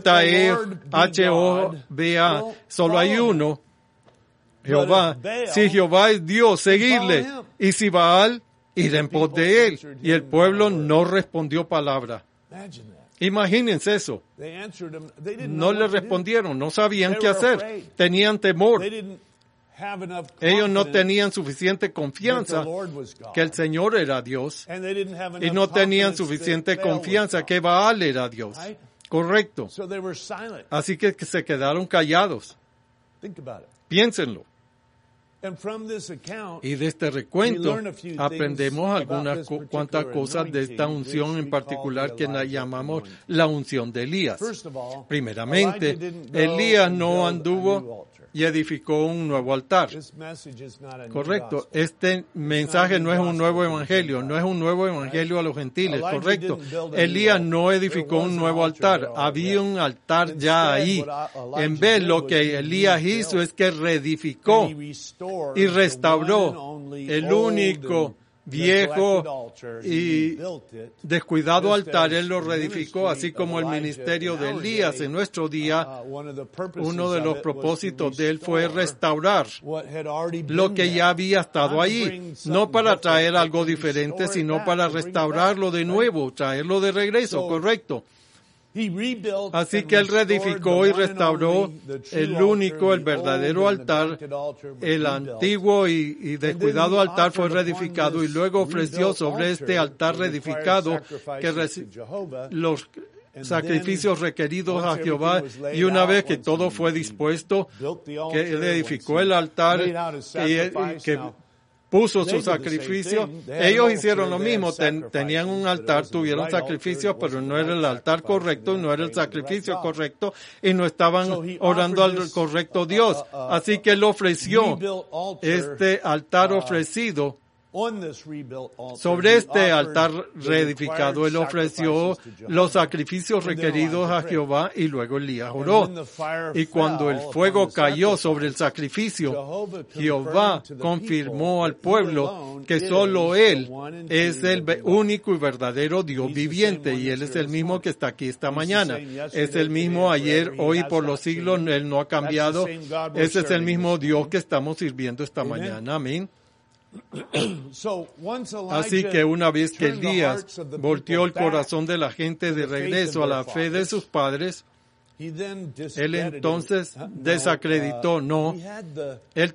J-E-H-O-B-A, solo hay uno, Jehová. Si Jehová es Dios, seguidle. Y si Baal, ir en pos de él. Y el pueblo no respondió palabra. Imagínense eso. No le respondieron, no sabían qué hacer, tenían temor. Ellos no tenían suficiente confianza que el Señor era Dios y no tenían suficiente confianza que Baal era Dios. Correcto. Así que se quedaron callados. Piénsenlo. Y de este recuento aprendemos algunas cuantas cosas de esta unción en particular que la llamamos la unción de Elías. Primeramente, Elías no anduvo y edificó un nuevo altar. Correcto. Este mensaje no es un nuevo evangelio, no es un nuevo evangelio a los gentiles. Correcto. Elías no edificó un nuevo altar. Había un altar ya ahí. En vez, lo que Elías hizo es que reedificó y restauró el único viejo y descuidado altar. Él lo reedificó, así como el ministerio de Elías en nuestro día. Uno de los propósitos de él fue restaurar lo que ya había estado ahí, no para traer algo diferente, sino para restaurarlo de nuevo, traerlo de regreso, correcto. Así que él reedificó y restauró el único, el verdadero altar. El antiguo y descuidado altar fue reedificado y luego ofreció sobre este altar reedificado los sacrificios requeridos a Jehová. Y una vez que todo fue dispuesto, que él edificó el altar y que puso su sacrificio. Ellos hicieron lo mismo, tenían un altar, tuvieron sacrificios, pero no era el altar correcto, no era el sacrificio correcto, y no estaban orando al correcto Dios. Así que él ofreció este altar ofrecido. Sobre este altar reedificado, él ofreció los sacrificios requeridos a Jehová y luego Elías oró. Y cuando el fuego cayó sobre el sacrificio, Jehová confirmó al pueblo que solo Él es el único y verdadero Dios viviente, y Él es el mismo que está aquí esta mañana. Es el mismo ayer, hoy y por los siglos. Él no ha cambiado. Ese es el mismo Dios que estamos sirviendo esta mañana. Amén. Así que una vez que Elías volteó el corazón de la gente de regreso a la fe de sus padres, él entonces desacreditó. No, él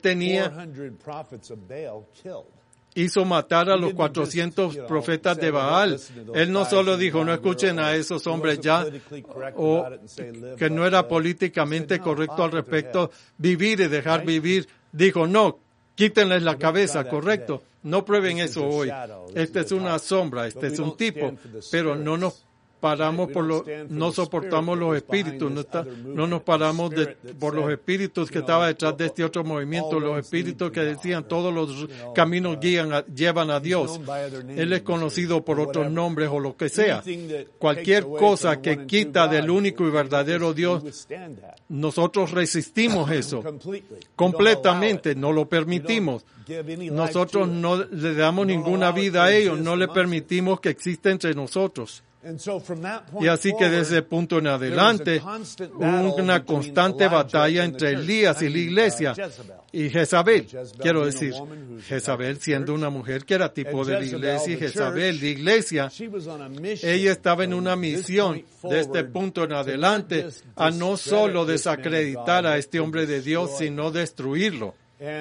hizo matar a los 400 profetas de Baal. Él no solo dijo, no escuchen a esos hombres ya, o que no era políticamente correcto al respecto, vivir y dejar vivir. Dijo, no, quítenles la cabeza, correcto. No prueben eso hoy. Esta es una sombra, este es un tipo, pero no nos paramos no soportamos los espíritus, no nos paramos por los espíritus que estaban detrás de este otro movimiento, los espíritus que decían todos los caminos llevan a Dios. Él es conocido por otros nombres o lo que sea. Cualquier cosa que quita del único y verdadero Dios, nosotros resistimos eso completamente, no lo permitimos. Nosotros no le damos ninguna vida a ellos, no le permitimos que exista entre nosotros. Y así que desde ese punto en adelante hubo una constante batalla entre Elías y la iglesia y Jezabel. Quiero decir, Jezabel siendo una mujer que era tipo de la iglesia, y Jezabel, la iglesia, ella estaba en una misión de este punto en adelante a no solo desacreditar a este hombre de Dios, sino destruirlo.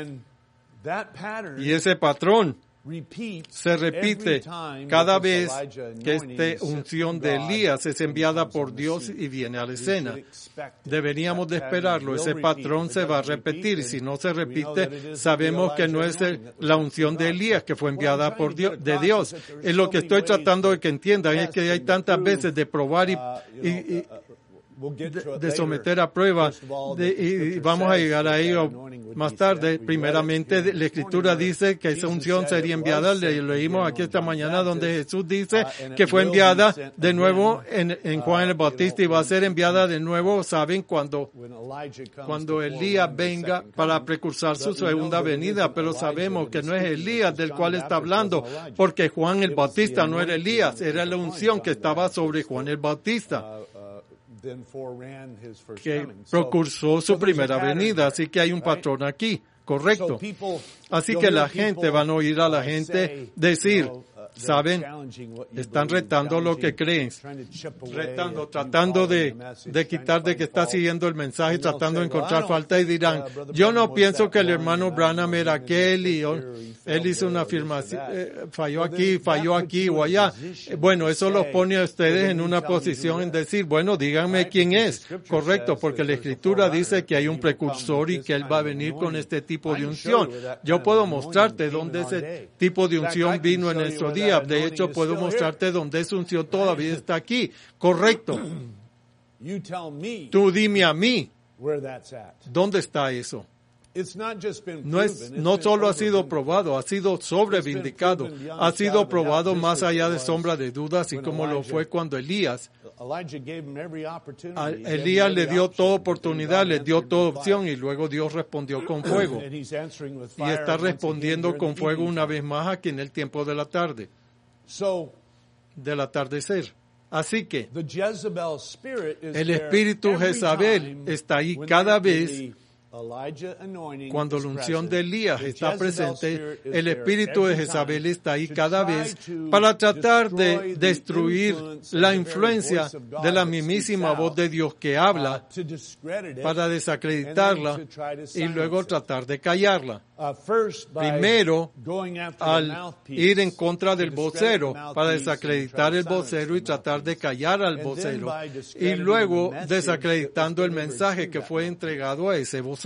Y ese patrón se repite cada vez que esta unción de Elías es enviada por Dios y viene a la escena. Deberíamos de esperarlo. Ese patrón se va a repetir, y si no se repite, sabemos que no es la unción de Elías que fue enviada por Dios. Es lo que estoy tratando de que entiendan, es que hay tantas veces de probar y de someter a prueba, y vamos a llegar a ello más tarde. Primeramente, la Escritura dice que esa unción sería enviada, leímos aquí esta mañana, donde Jesús dice que fue enviada de nuevo en Juan el Bautista, y va a ser enviada de nuevo, ¿saben? Cuando Elías venga para precursar su segunda venida, pero sabemos que no es Elías del cual está hablando, porque Juan el Bautista no era Elías, era la unción que estaba sobre Juan el Bautista, que precursó su primera venida. Así que hay un patrón aquí, correcto. Así que la gente, van a oír a la gente decir, saben, están retando lo que creen, tratando de quitar de que está siguiendo el mensaje, tratando de encontrar falta y dirán, yo no pienso que el hermano Branham era aquel y él hizo una afirmación, falló aquí o allá. Bueno, eso los pone a ustedes en una posición en decir, bueno, díganme quién es. Correcto, porque la Escritura dice que hay un precursor y que él va a venir con este tipo de unción. Yo puedo mostrarte dónde ese tipo de unción vino en nuestro día. De hecho, puedo mostrarte dónde esa unción todavía está aquí. Correcto. Tú dime a mí, ¿dónde está eso? No solo ha sido probado, ha sido sobrevindicado, ha sido probado más allá de sombra de duda, así como lo fue cuando Elías le dio toda oportunidad, le dio toda opción y luego Dios respondió con fuego. Y está respondiendo con fuego una vez más aquí en el tiempo de la tarde, del atardecer. Así que el espíritu Jezabel está ahí cada vez. Cuando la unción de Elías está presente, el espíritu de Jezabel está ahí cada vez para tratar de destruir la influencia de la mismísima voz de Dios que habla, para desacreditarla y luego tratar de callarla. Primero, al ir en contra del vocero, para desacreditar el vocero y tratar de callar al vocero, y luego desacreditando el mensaje que fue entregado a ese vocero.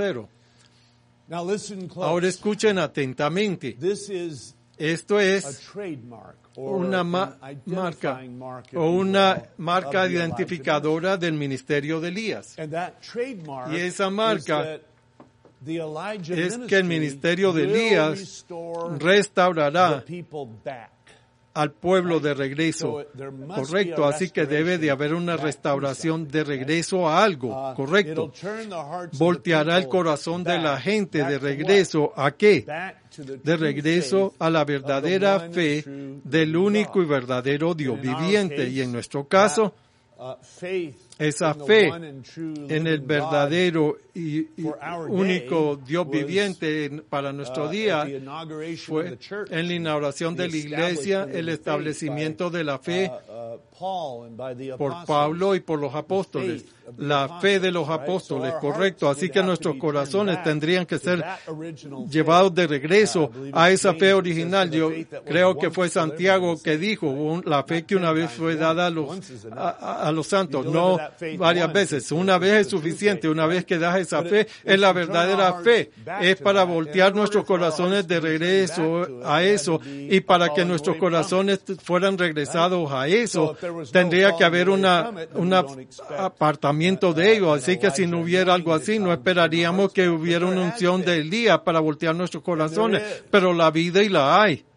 Ahora escuchen atentamente. Esto es una marca o una marca identificadora del ministerio de Elías. Y esa marca es que el ministerio de Elías restaurará al pueblo de regreso. Correcto, así que debe de haber una restauración de regreso a algo. Correcto. Volteará el corazón de la gente de regreso ¿a qué? De regreso a la verdadera fe del único y verdadero Dios viviente. Y en nuestro caso, esa fe en el verdadero y único Dios viviente para nuestro día fue en la inauguración de la iglesia, el establecimiento de la fe por Pablo y por los apóstoles. La fe de los apóstoles, correcto. Así que nuestros corazones tendrían que ser llevados de regreso a esa fe original. Yo creo que fue Santiago que dijo, la fe que una vez fue dada a los santos, no varias veces. Una vez es suficiente. Una vez que das esa fe, es la verdadera fe. Es para voltear nuestros corazones de regreso a eso, y para que nuestros corazones fueran regresados a eso, tendría que haber un apartamiento de ellos. Así que si no hubiera algo así, no esperaríamos que hubiera una unción de Elías para voltear nuestros corazones, pero la vida y la hay.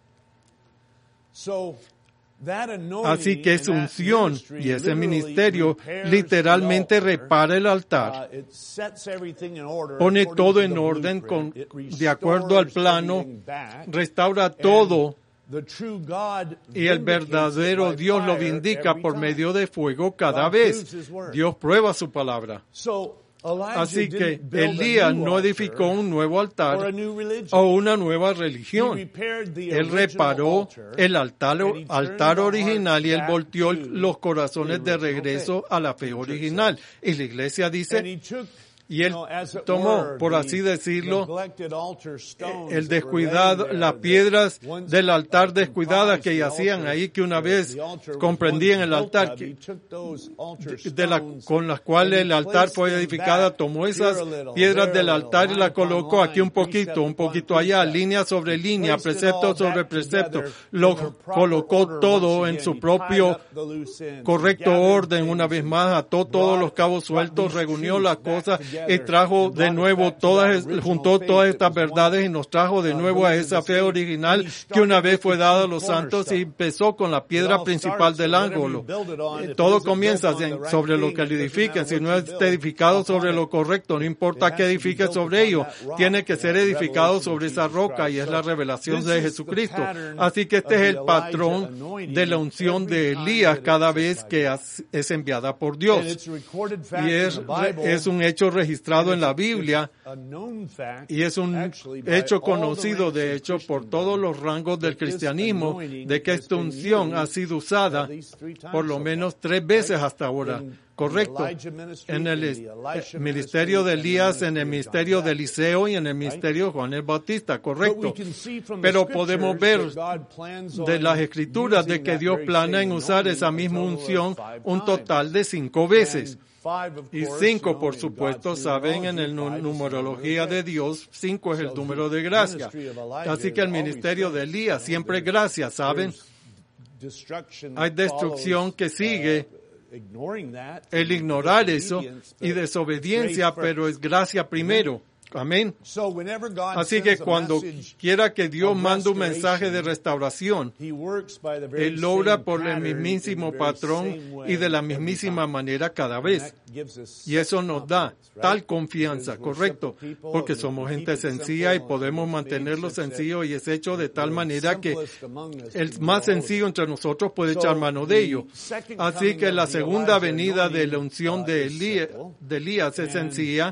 Así que esa unción y ese ministerio literalmente repara el altar, pone todo en orden de acuerdo al plano, restaura todo, y el verdadero Dios lo vindica por medio de fuego cada vez. Dios prueba su palabra. Así que Elías no edificó un nuevo altar o una nueva religión. Él reparó el altar original y él volteó los corazones de regreso a la fe original. Y la iglesia dice, y él tomó, por así decirlo, el descuidado, las piedras del altar descuidadas que yacían ahí, que una vez comprendían el altar, con las cuales el altar fue edificado. Tomó esas piedras del altar y las colocó aquí un poquito allá, línea sobre línea, precepto sobre precepto. Lo colocó todo en su propio correcto orden. Una vez más, ató todos los cabos sueltos, reunió las cosas y trajo de nuevo juntó todas estas verdades y nos trajo de nuevo a esa fe original que una vez fue dada a los santos, y empezó con la piedra principal del ángulo. Todo comienza sobre lo que le edifiquen. Si no está edificado sobre lo correcto, no importa qué edifique sobre ello, tiene que ser edificado sobre esa roca, y es la revelación de Jesucristo. Así que este es el patrón de la unción de Elías cada vez que es enviada por Dios. Y es un hecho registrado registrado en la Biblia y es un hecho conocido, de hecho, por todos los rangos del cristianismo, de que esta unción ha sido usada por lo menos 3 veces hasta ahora. Correcto. En el ministerio de Elías, en el ministerio de Eliseo y en el ministerio de Juan el Bautista. Correcto. Pero podemos ver de las Escrituras de que Dios planea en usar esa misma unción un total de 5 veces. Y 5, por supuesto, saben, en la numerología de Dios, 5 es el número de gracia. Así que el ministerio de Elías siempre es gracia, ¿saben? Hay destrucción que sigue el ignorar eso y desobediencia, pero es gracia primero. Amén. Así que cuando quiera que Dios mande un mensaje de restauración, Él obra por el mismísimo patrón y de la mismísima manera cada vez. Y eso nos da tal confianza, correcto, porque somos gente sencilla y podemos mantenerlo sencillo, y es hecho de tal manera que el más sencillo entre nosotros puede echar mano de ello. Así que la segunda venida de la unción de Elías es sencilla.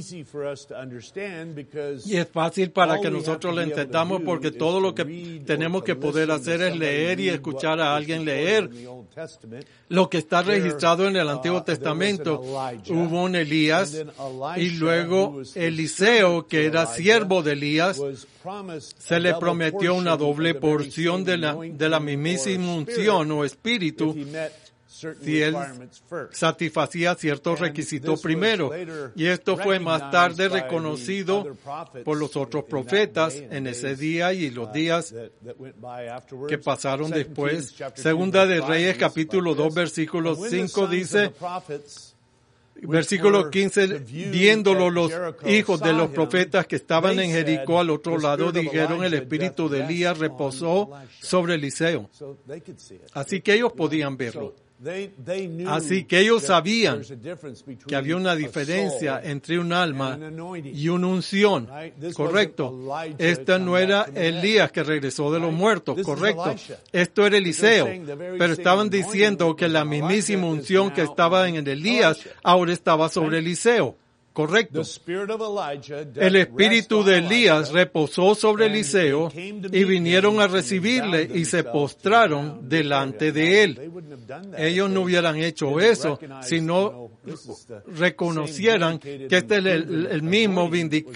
Y es fácil para que nosotros lo entendamos, porque todo lo que tenemos que poder hacer es leer y escuchar a alguien leer lo que está registrado en el Antiguo Testamento. Hubo un Elías y luego Eliseo, que era siervo de Elías. Se le prometió una doble porción de la mismísima unción o espíritu si él satisfacía ciertos requisitos primero. Y esto fue más tarde reconocido por los otros profetas en ese día y los días que pasaron después. Segunda de Reyes, capítulo 2, versículo 5 dice, versículo 15, viéndolo los hijos de los profetas que estaban en Jericó al otro lado, dijeron, el espíritu de Elías reposó sobre Eliseo. Así que ellos podían verlo. Así que ellos sabían que había una diferencia entre un alma y una unción, correcto. Esta no era Elías que regresó de los muertos, correcto. Esto era Eliseo, pero estaban diciendo que la mismísima unción que estaba en Elías ahora estaba sobre Eliseo. Correcto. El espíritu de Elías reposó sobre Eliseo y vinieron a recibirle y se postraron delante de él. Ellos no hubieran hecho eso si no reconocieran que este es el mismo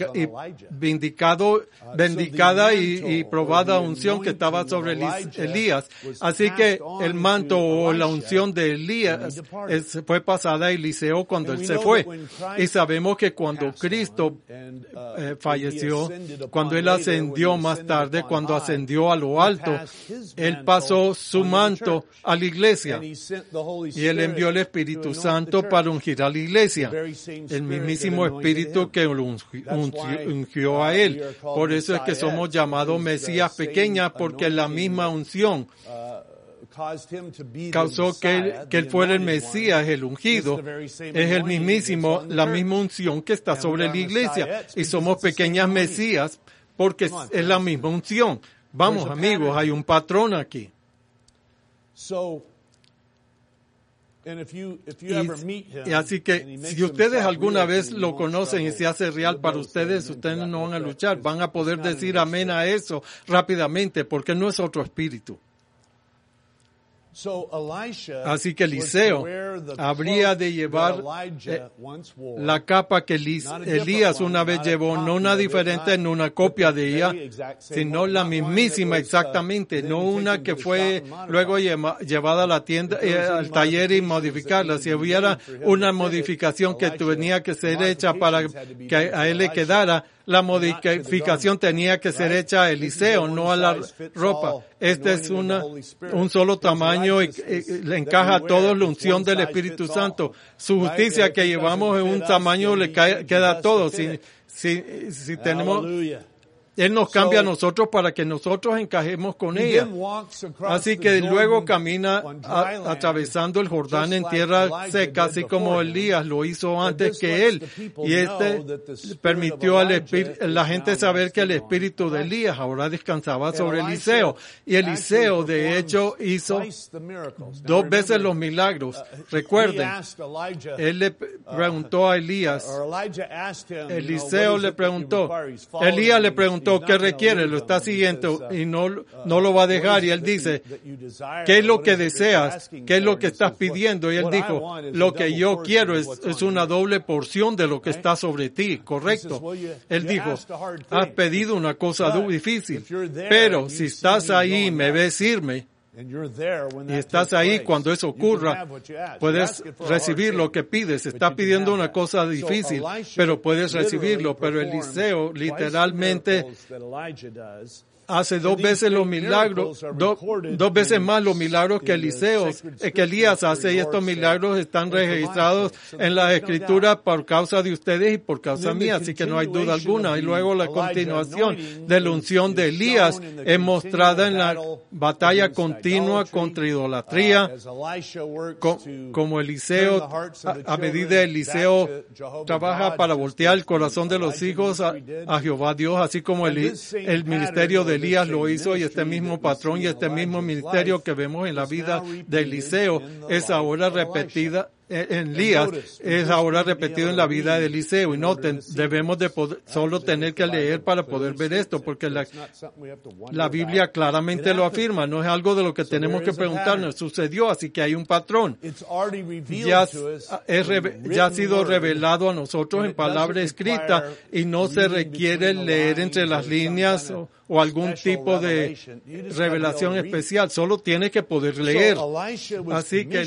vindicada y probada unción que estaba sobre Elías. Así que el manto o la unción de Elías fue pasada a Eliseo cuando él se fue. Y sabemos que cuando Cristo falleció, cuando Él ascendió más tarde, cuando ascendió a lo alto, Él pasó su manto a la iglesia y Él envió el Espíritu Santo para ungir a la iglesia, el mismísimo Espíritu que lo ungió a Él. Por eso es que somos llamados Mesías pequeñas, porque la misma unción causó que él fuera el Mesías, el ungido. Es el mismísimo, la misma unción que está sobre la iglesia. Y somos pequeñas Mesías porque es la misma unción. Vamos, amigos, hay un patrón aquí. Y así que si ustedes alguna vez lo conocen y se hace real para ustedes, ustedes no van a luchar. Van a poder decir amén a eso rápidamente, porque no es otro espíritu. Así que Eliseo habría de llevar la capa que Elías una vez llevó, no una diferente, no una copia de ella, sino la mismísima exactamente, no una que fue luego llevada a la tienda, al taller y modificarla. Si hubiera una modificación que tenía que ser hecha para que a él le quedara, la modificación tenía que ser hecha a Eliseo, no a la ropa. Este es un solo tamaño y le encaja a todos la unción del Espíritu Santo. Su justicia que llevamos en un tamaño le queda a todos. Si tenemos Él nos cambia a nosotros para que nosotros encajemos con ella. Así que luego camina atravesando el Jordán en tierra seca, así como Elías lo hizo antes que él. Y permitió a la gente saber que el espíritu de Elías ahora descansaba sobre Eliseo. Y Eliseo, de hecho, hizo 2 veces los milagros. Recuerden, él le preguntó a Elías, Eliseo le preguntó, Elías le preguntó, ¿qué requiere? Lo está siguiendo y no lo va a dejar. Y él dice, ¿qué es lo que deseas? ¿Qué es lo que estás pidiendo? Y él dijo, lo que yo quiero es una doble porción de lo que está sobre ti. Correcto. Él dijo, has pedido una cosa difícil, pero si estás ahí y me ves irme, y estás ahí cuando eso ocurra, puedes recibir lo que pides. Está pidiendo una cosa difícil, pero puedes recibirlo. Pero Eliseo literalmente hace 2 veces los milagros, 2 veces más los milagros que Elías hace, y estos milagros están registrados en las Escrituras por causa de ustedes y por causa mía, así que no hay duda alguna. Y luego la continuación de la unción de Elías es mostrada en la batalla continua contra idolatría, como Eliseo, a medida Eliseo trabaja para voltear el corazón de los hijos a Jehová Dios, así como el ministerio de Elías lo hizo, y este mismo patrón y este mismo ministerio que vemos en la vida de Eliseo es ahora repetida en Elías, es ahora repetido en la vida de Eliseo. Y no debemos de solo tener que leer para poder ver esto, porque la Biblia claramente lo afirma. No es algo de lo que tenemos que preguntarnos. Sucedió, así que hay un patrón. Ya ha sido revelado a nosotros en palabra escrita, y no se requiere leer entre las líneas o algún tipo de revelación especial. Solo tiene que poder leer. Así que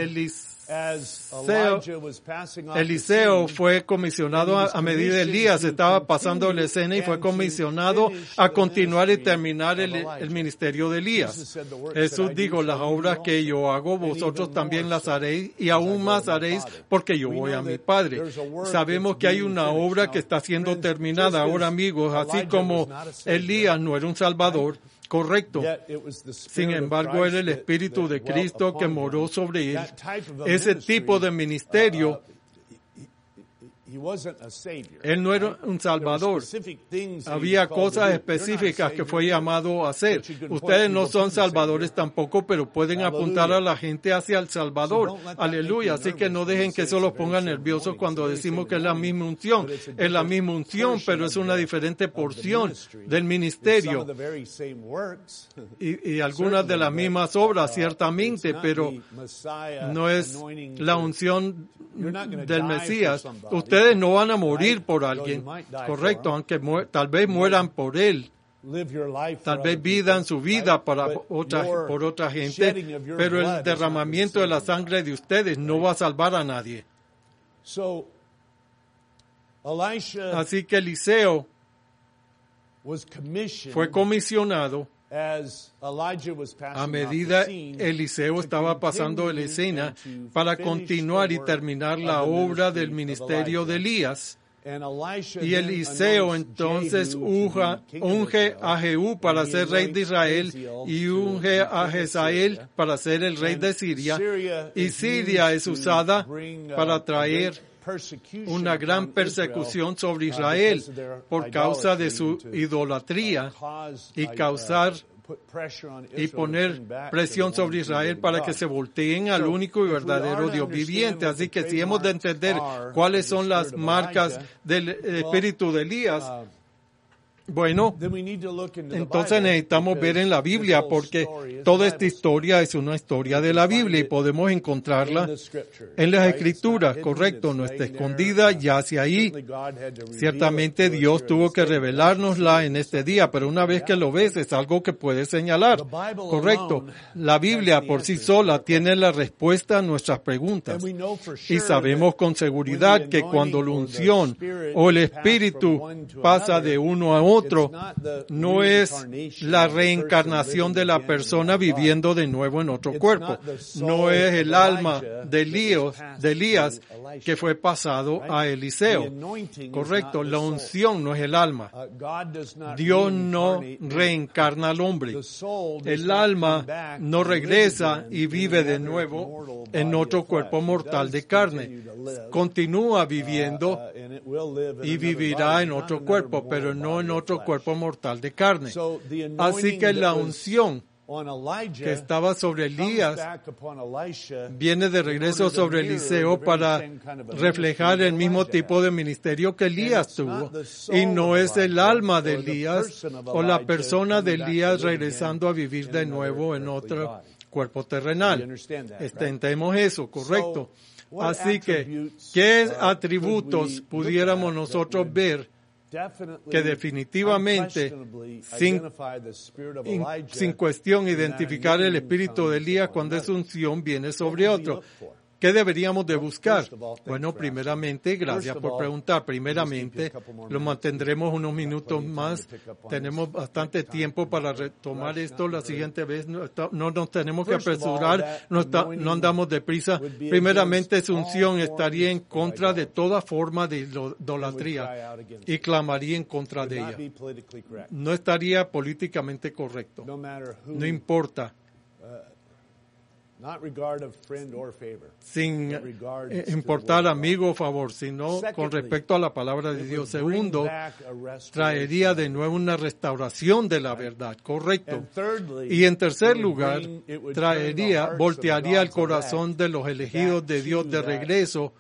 Eliseo fue comisionado a medida de Elías estaba pasando la escena, y fue comisionado a continuar y terminar el ministerio de Elías. Jesús dijo, las obras que yo hago, vosotros también las haréis, y aún más haréis, porque yo voy a mi Padre. Sabemos que hay una obra que está siendo terminada ahora, amigos, así como Elías no era un salvador. Correcto. Sin embargo, era el Espíritu de Cristo que moró sobre él. Ese tipo de ministerio, él no era un salvador. Había cosas específicas que fue llamado a hacer. Ustedes no son salvadores tampoco, pero pueden apuntar a la gente hacia el Salvador. Aleluya. Así que no dejen que eso los ponga nerviosos cuando decimos que es la misma unción. Es la misma unción, pero es una diferente porción del ministerio. Y algunas de las mismas obras, ciertamente, pero no es la unción del Mesías. Ustedes no van a morir por alguien, correcto, aunque tal vez mueran por él. Tal vez vivan su vida por otra gente, pero el derramamiento de la sangre de ustedes no va a salvar a nadie. Así que Eliseo fue comisionado a medida Eliseo estaba pasando la escena para continuar y terminar la obra del ministerio de Elías. Y Eliseo entonces unge a Jehú para ser rey de Israel, y unge a Jezael para ser el rey de Siria. Y Siria es usada para traer una gran persecución sobre Israel por causa de su idolatría, y poner presión sobre Israel para que se volteen al único y verdadero Dios viviente. Así que si hemos de entender cuáles son las marcas del espíritu de Elías, bueno, entonces necesitamos ver en la Biblia, porque toda esta historia es una historia de la Biblia y podemos encontrarla en las Escrituras, correcto, no está escondida, yace ahí. Ciertamente Dios tuvo que revelárnosla en este día, pero una vez que lo ves es algo que puedes señalar, correcto. La Biblia por sí sola tiene la respuesta a nuestras preguntas, y sabemos con seguridad que cuando la unción o el Espíritu pasa de uno a otro, no es la reencarnación de la persona viviendo de nuevo en otro cuerpo. No es el alma de Elías que fue pasado a Eliseo. Correcto, la unción no es el alma. Dios no reencarna al hombre. El alma no regresa y vive de nuevo en otro cuerpo mortal de carne. Continúa viviendo y vivirá en otro cuerpo, pero no en otro cuerpo mortal de carne. Así que la unción que estaba sobre Elías viene de regreso sobre Eliseo para reflejar el mismo tipo de ministerio que Elías tuvo. Y no es el alma de Elías o la persona de Elías regresando a vivir de nuevo en otro cuerpo terrenal. Entendemos eso, correcto. Así que, ¿qué atributos pudiéramos nosotros ver que definitivamente, sin cuestión, identificar el espíritu de Elías cuando esa unción viene sobre otro? ¿Qué deberíamos de buscar? Bueno, primeramente, gracias por preguntar. Primeramente, lo mantendremos unos minutos más. Tenemos bastante tiempo para retomar esto la siguiente vez. No nos tenemos que apresurar, no andamos deprisa. Primeramente, su unción estaría en contra de toda forma de idolatría y clamaría en contra de ella. No estaría políticamente correcto. No importa. Sin importar amigo o favor, sino con respecto a la palabra de Dios. Segundo, traería de nuevo una restauración de la verdad, correcto. Y en tercer lugar, voltearía el corazón de los elegidos de Dios de regreso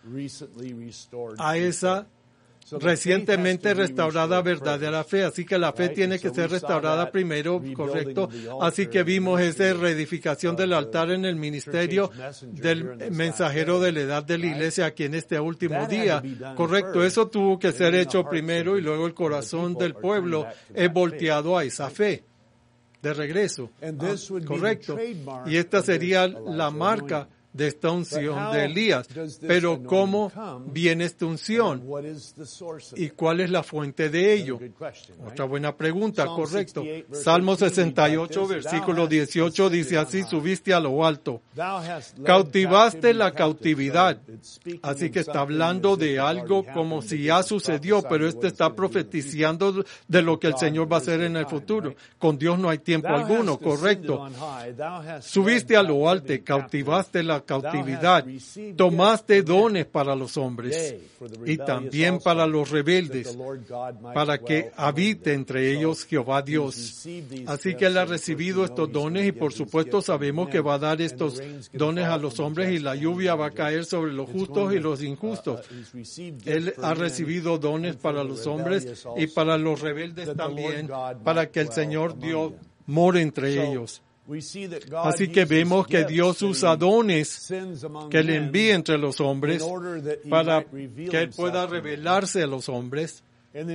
a esa recientemente restaurada verdadera fe. Así que la fe tiene que ser restaurada primero, correcto. Así que vimos esa reedificación del altar en el ministerio del mensajero de la edad de la iglesia aquí en este último día, correcto. Eso tuvo que ser hecho primero y luego el corazón del pueblo es volteado a esa fe de regreso, correcto. Y esta sería la marca de esta unción de Elías. Pero ¿cómo viene esta unción? ¿Y cuál es la fuente de ello? Otra buena pregunta, correcto. Salmo 68, versículo 18 dice así: subiste a lo alto, cautivaste la cautividad. Así que está hablando de algo como si ya sucedió, pero está profetizando de lo que el Señor va a hacer en el futuro. Con Dios no hay tiempo alguno, correcto. Subiste a lo alto, cautivaste la cautividad, tomaste dones para los hombres y también para los rebeldes, para que habite entre ellos Jehová Dios. Así que Él ha recibido estos dones y por supuesto sabemos que va a dar estos dones a los hombres y la lluvia va a caer sobre los justos y los injustos. Él ha recibido dones para los hombres y para los rebeldes también, para que el Señor Dios more entre ellos. Así que vemos que Dios usa dones que le envía entre los hombres para que Él pueda revelarse a los hombres.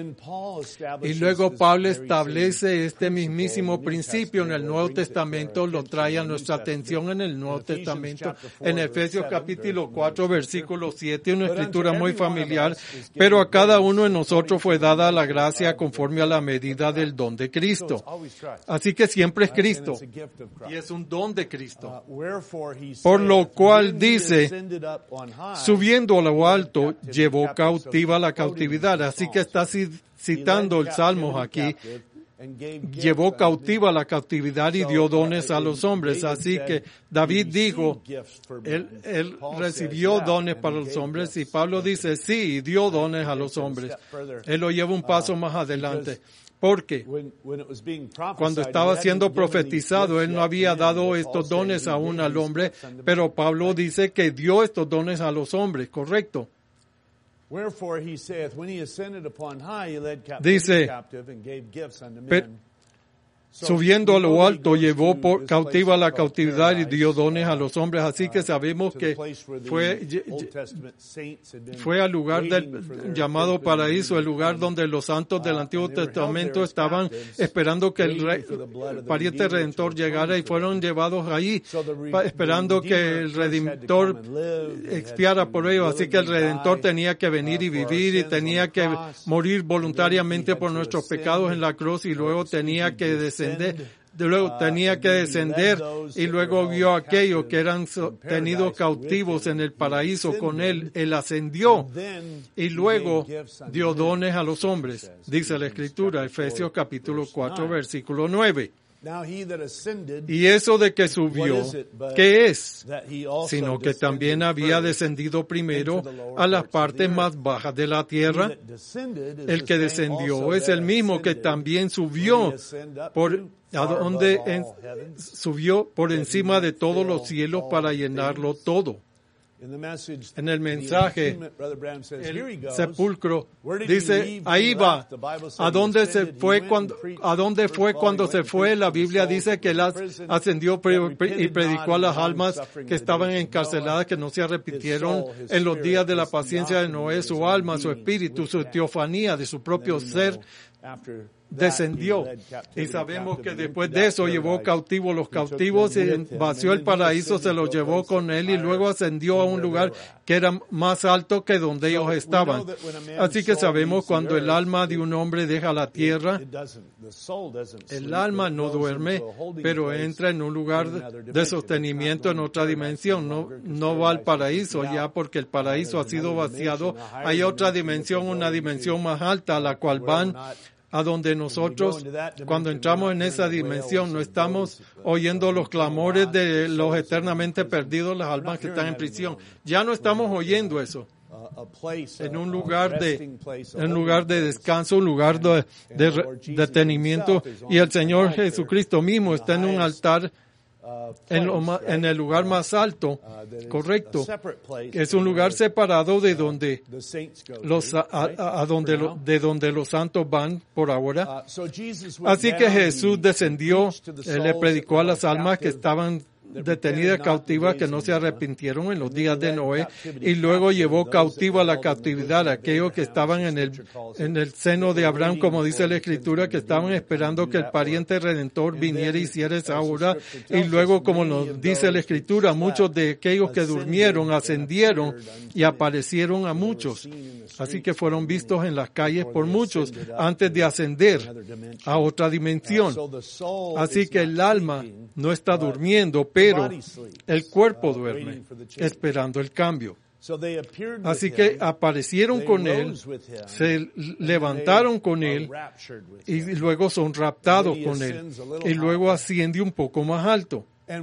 Y luego Pablo establece este mismísimo principio en el Nuevo Testamento, lo trae a nuestra atención en el Nuevo Testamento, en Efesios capítulo 4, versículo 7, una escritura muy familiar, pero a cada uno de nosotros fue dada la gracia conforme a la medida del don de Cristo. Así que siempre es Cristo, y es un don de Cristo. Por lo cual dice, subiendo a lo alto, llevó cautiva la cautividad. Así que está citando el Salmo aquí, llevó cautiva la cautividad y dio dones a los hombres. Así que David dijo, él recibió dones para los hombres y Pablo dice, sí, dio dones a los hombres. Él lo lleva un paso más adelante. Porque cuando estaba siendo profetizado, Él no había dado estos dones aún al hombre, pero Pablo dice que dio estos dones a los hombres, correcto. Wherefore he saith, when he ascended upon high, he led captivity captive and gave gifts unto men. Subiendo a lo alto, llevó cautiva la cautividad y dio dones a los hombres. Así que sabemos que fue al lugar del llamado paraíso, el lugar donde los santos del Antiguo Testamento estaban esperando que el pariente redentor llegara y fueron llevados allí, esperando que el Redentor expiara por ellos. Así que el Redentor tenía que venir y vivir y tenía que morir voluntariamente por nuestros pecados en la cruz y luego tenía que descender y luego vio a aquellos que eran tenidos cautivos en el paraíso con él. Él ascendió y luego dio dones a los hombres, dice la Escritura, Efesios capítulo 4, versículo 9. Y eso de que subió, ¿qué es? Sino que también había descendido primero a las partes más bajas de la tierra. El que descendió es el mismo que también subió subió por encima de todos los cielos para llenarlo todo. En el mensaje, el sepulcro dice, ahí va. ¿A dónde fue cuando se fue? La Biblia dice que él ascendió y predicó a las almas que estaban encarceladas, que no se arrepintieron en los días de la paciencia de Noé. Su alma, su espíritu, su teofanía de su propio ser descendió, y sabemos que después de eso llevó cautivos los cautivos y vació el paraíso, se los llevó con él y luego ascendió a un lugar que era más alto que donde ellos estaban. Así que sabemos cuando el alma de un hombre deja la tierra, el alma no duerme, pero entra en un lugar de sostenimiento en otra dimensión, no va al paraíso ya porque el paraíso ha sido vaciado. Hay otra dimensión, una dimensión más alta a la cual van, a donde nosotros, cuando entramos en esa dimensión, no estamos oyendo los clamores de los eternamente perdidos, las almas que están en prisión. Ya no estamos oyendo eso. En un lugar de descanso, un lugar de detenimiento, y el Señor Jesucristo mismo está en un altar en el lugar más alto, correcto. Es un lugar separado de donde los santos van por ahora. Así que Jesús descendió, Él le predicó a las almas que estaban detenidas cautivas, que no se arrepintieron en los días de Noé, y luego llevó cautiva la cautividad a aquellos que estaban en el seno de Abraham, como dice la Escritura, que estaban esperando que el pariente redentor viniera y hiciera esa obra. Y luego, como nos dice la Escritura, muchos de aquellos que durmieron ascendieron y aparecieron a muchos. Así que fueron vistos en las calles por muchos antes de ascender a otra dimensión. Así que el alma no está durmiendo, pero el cuerpo duerme, esperando el cambio. Así que aparecieron con él, se levantaron con él y luego son raptados con él y luego asciende un poco más alto.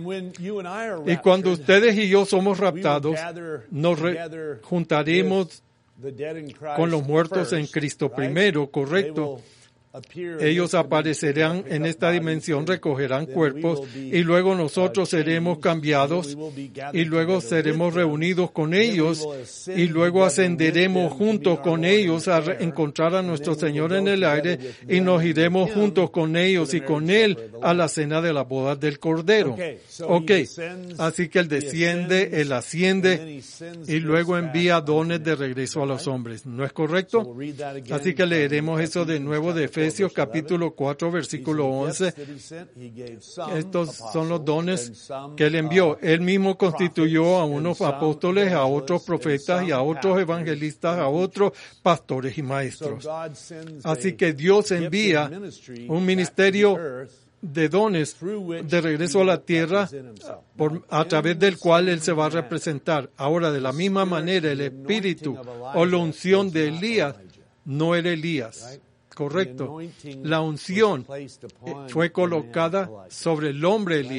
Y cuando ustedes y yo somos raptados, nos juntaremos con los muertos en Cristo primero, correcto. Ellos aparecerán en esta dimensión, recogerán cuerpos y luego nosotros seremos cambiados y luego seremos reunidos con ellos y luego ascenderemos juntos con ellos a encontrar a nuestro Señor en el aire y nos iremos juntos con ellos y con Él a la cena de las bodas del Cordero. Así que Él desciende, Él asciende y luego envía dones de regreso a los hombres. ¿No es correcto? Así que leeremos eso de nuevo de Efesios capítulo 4, versículo 11. Estos son los dones que Él envió. Él mismo constituyó a unos apóstoles, a otros profetas y a otros evangelistas, a otros pastores y maestros. Así que Dios envía un ministerio de dones de regreso a la tierra a través del cual Él se va a representar. Ahora, de la misma manera, el espíritu o la unción de Elías no era Elías. Correcto. La unción fue colocada sobre el hombre Elías.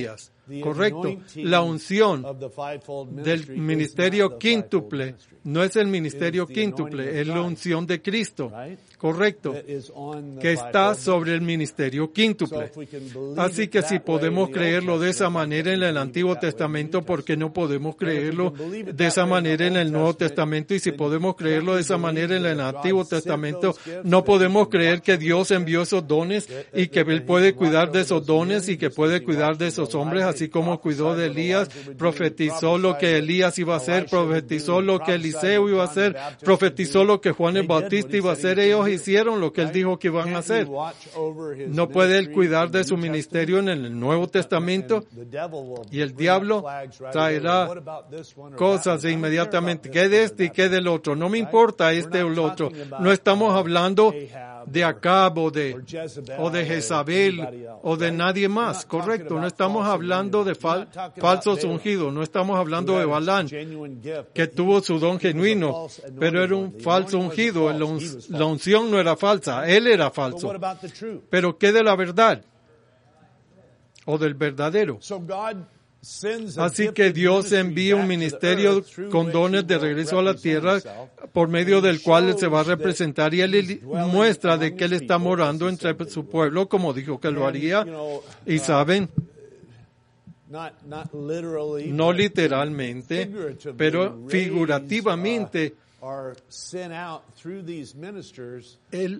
Correcto. La unción del ministerio quíntuple no es el ministerio quíntuple, es la unción de Cristo. Correcto. Que está sobre el ministerio quíntuple. Así que si podemos creerlo de esa manera en el Antiguo Testamento, ¿por qué no podemos creerlo de esa manera en el Nuevo Testamento? Y si podemos creerlo de esa manera en el Antiguo Testamento, no podemos creer que Dios envió esos dones y que Él puede cuidar de esos dones y que puede cuidar de esos hombres, así como cuidó de Elías, profetizó lo que Elías iba a hacer, profetizó lo que Eliseo iba a hacer, profetizó lo que Juan el Bautista iba a hacer. Ellos hicieron lo que Él dijo que iban a hacer. ¿No puede Él cuidar de su ministerio en el Nuevo Testamento? Y el diablo traerá cosas inmediatamente. ¿Qué de este y qué del otro? No me importa este o el otro. No estamos hablando de Acab o de Jezabel o de nadie más, correcto. No estamos hablando de falsos ungidos, no estamos hablando de Balán, que tuvo su don genuino, pero era un falso ungido. La unción no era falsa, él era falso. Pero ¿qué de la verdad? O del verdadero. Así que Dios envía un ministerio con dones de regreso a la tierra por medio del cual Él se va a representar y Él muestra de que Él está morando entre su pueblo como dijo que lo haría. Y saben, no literalmente, pero figurativamente, Él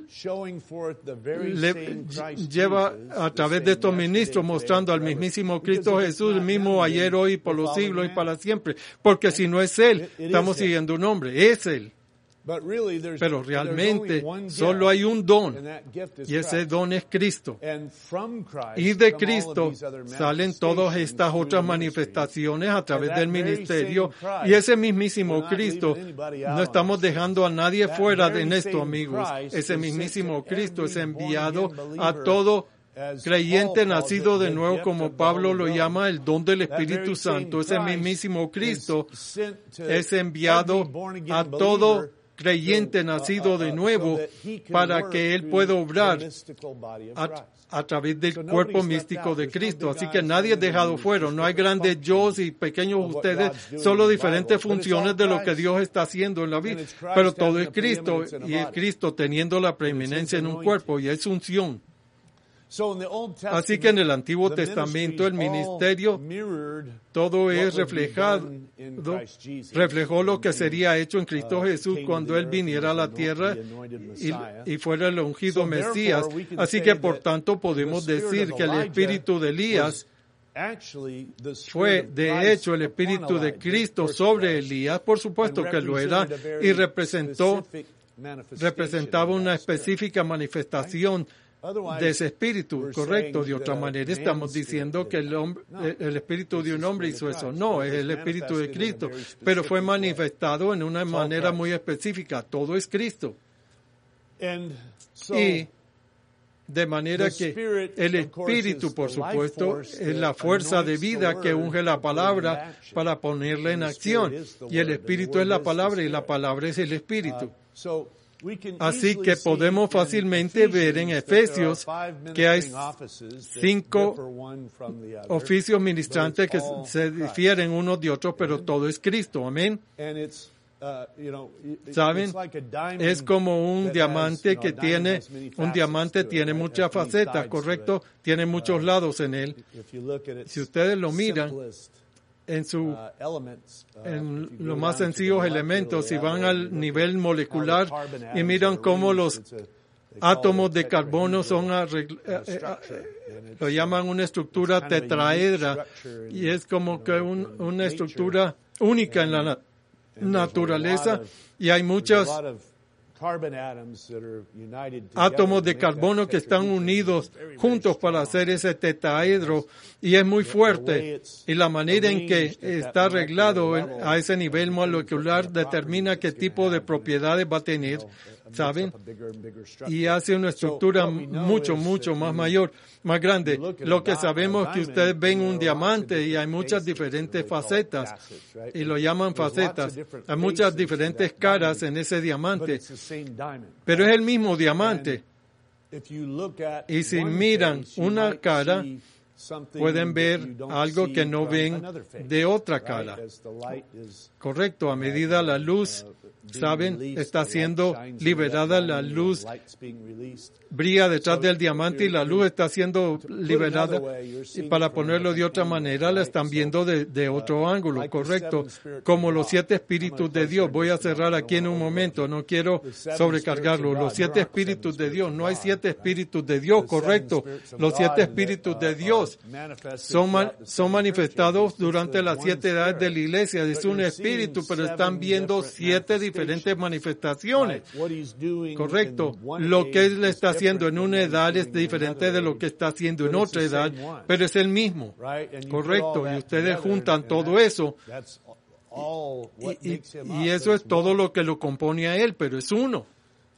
lleva a través de estos ministros mostrando al mismísimo Cristo Jesús, el mismo ayer, hoy, por los siglos y para siempre. Porque si no es Él, estamos siguiendo un hombre, es Él. Pero realmente solo hay un don y ese don es Cristo. Y de Cristo salen todas estas otras manifestaciones a través del ministerio y ese mismísimo Cristo, no estamos dejando a nadie fuera en esto, amigos. Ese mismísimo Cristo es enviado a todo creyente nacido de nuevo, como Pablo lo llama, el don del Espíritu Santo. Ese mismísimo Cristo es enviado a todo creyente nacido de nuevo para que Él pueda obrar a través del cuerpo místico de Cristo. Así que nadie es dejado fuera. No hay grandes yo y pequeños ustedes, solo diferentes funciones de lo que Dios está haciendo en la vida. Pero todo es Cristo y es Cristo teniendo la preeminencia en un cuerpo y es unción. Así que en el Antiguo Testamento el ministerio todo es reflejó lo que sería hecho en Cristo Jesús cuando Él viniera a la tierra y fuera el ungido Mesías. Así que por tanto podemos decir que el espíritu de Elías fue de hecho el espíritu de Cristo sobre Elías, por supuesto que lo era, y representaba una específica manifestación de ese espíritu, correcto. De otra manera estamos diciendo que el espíritu de un hombre hizo eso. No, es el espíritu de Cristo, pero fue manifestado en una manera muy específica. Todo es Cristo. Y de manera que el espíritu, por supuesto, es la fuerza de vida que unge la palabra para ponerla en acción. Y el espíritu es la palabra y la palabra es el espíritu. Así que podemos fácilmente ver en Efesios que hay 5 oficios ministrantes que se difieren unos de otros, pero todo es Cristo. Amén. ¿Saben? Es como un diamante que tiene muchas facetas, ¿correcto? Tiene muchos lados en él. Si ustedes lo miran, en los más sencillos elementos, si van al nivel molecular y miran cómo los átomos de carbono son, lo llaman una estructura tetraedra, y es como que una estructura única en la naturaleza, y hay muchos átomos de carbono que están unidos juntos para hacer ese tetraedro, y es muy fuerte, y la manera en que está arreglado a ese nivel molecular determina qué tipo de propiedades va a tener, ¿saben? Y hace una estructura mucho más mayor, más grande. Lo que sabemos es que ustedes ven un diamante y hay muchas diferentes facetas, y lo llaman facetas. Hay muchas diferentes caras en ese diamante, pero es el mismo diamante. Y si miran una cara, pueden ver algo que no ven de otra cara. Correcto, a medida la luz, ¿saben? Está siendo liberada la luz, brilla detrás del diamante y la luz está siendo liberada. Y para ponerlo de otra manera, la están viendo de otro ángulo, correcto. Como los 7 espíritus de Dios. Voy a cerrar aquí en un momento, no quiero sobrecargarlo. Los 7 espíritus de Dios, no hay 7 espíritus de Dios, correcto. Los 7 espíritus de Dios son manifestados durante las 7 edades de la iglesia. Es un espíritu, pero están viendo 7 diferentes manifestaciones. Correcto. Lo que él está haciendo en una edad es diferente de lo que está haciendo en otra edad, pero es el mismo. Correcto. Y ustedes juntan todo eso. Y eso es todo lo que lo compone a él, pero es uno.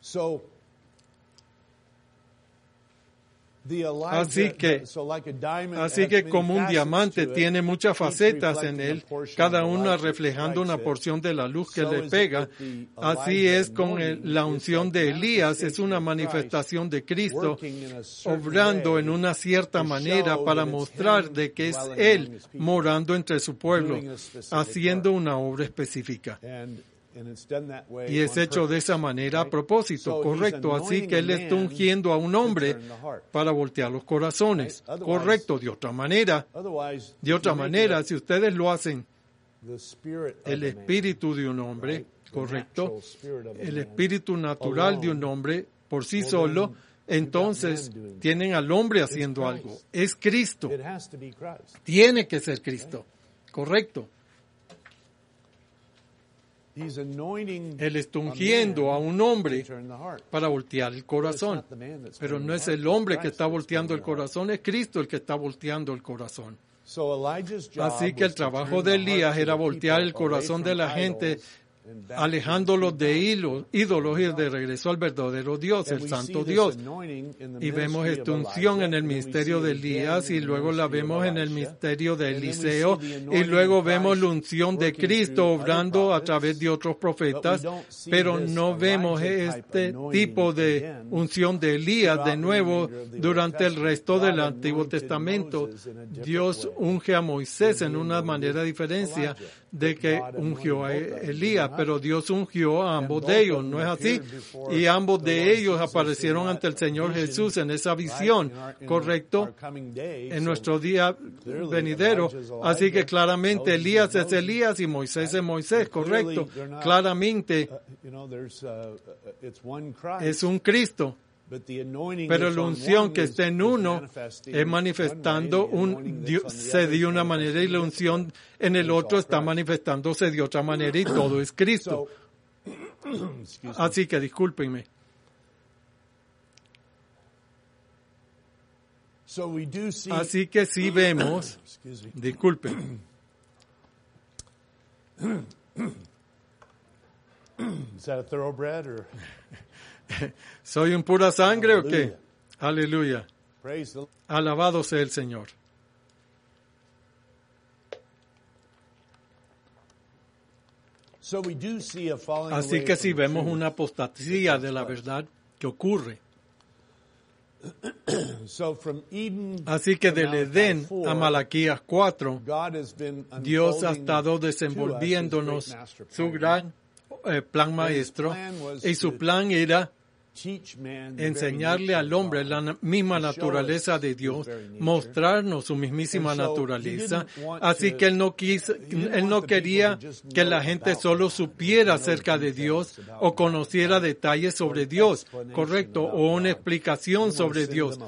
Así que como un diamante tiene muchas facetas en él, cada una reflejando una porción de la luz que le pega, así es con la unción de Elías, es una manifestación de Cristo, obrando en una cierta manera para mostrar de que es Él morando entre su pueblo, haciendo una obra específica. Y es hecho de esa manera a propósito, correcto. Así que Él está ungiendo a un hombre para voltear los corazones, correcto. De otra manera, si ustedes lo hacen, el espíritu de un hombre, correcto, el espíritu natural de un hombre por sí solo, entonces tienen al hombre haciendo algo. Es Cristo. Tiene que ser Cristo, correcto. Él está ungiendo a un hombre para voltear el corazón. Pero no es el hombre que está volteando el corazón, es Cristo el que está volteando el corazón. Así que el trabajo de Elías era voltear el corazón de la gente, alejándolos de ídolos y de regreso al verdadero Dios, el santo Dios. Y vemos esta unción en el ministerio de Elías y luego la vemos en el ministerio de Eliseo y luego vemos la unción de Cristo obrando a través de otros profetas, pero no vemos este tipo de unción de Elías de nuevo durante el resto del Antiguo Testamento. Dios unge a Moisés en una manera diferente de que ungió a Elías, pero Dios ungió a ambos de ellos, ¿no es así? Y ambos de ellos aparecieron ante el Señor Jesús en esa visión, ¿correcto? En nuestro día venidero. Así que claramente Elías es Elías y Moisés es Moisés, ¿correcto? Claramente es un Cristo. Pero la unción que está en uno es manifestando se de una manera y la unción en el otro está manifestándose de otra manera y todo es Cristo. Así que discúlpenme. Así que sí vemos, disculpen. Is that a thoroughbred or? ¿Soy un pura sangre o qué? Aleluya. Alabado sea el Señor. Así que si vemos una apostasía de la verdad que ocurre. Así que del Edén a Malaquías 4, Dios ha estado desenvolviéndonos su gran plan maestro, y su plan era enseñarle al hombre la misma naturaleza de Dios, mostrarnos su mismísima naturaleza. Así que él no quería que la gente solo supiera acerca de Dios o conociera detalles sobre Dios, correcto, o una explicación sobre Dios.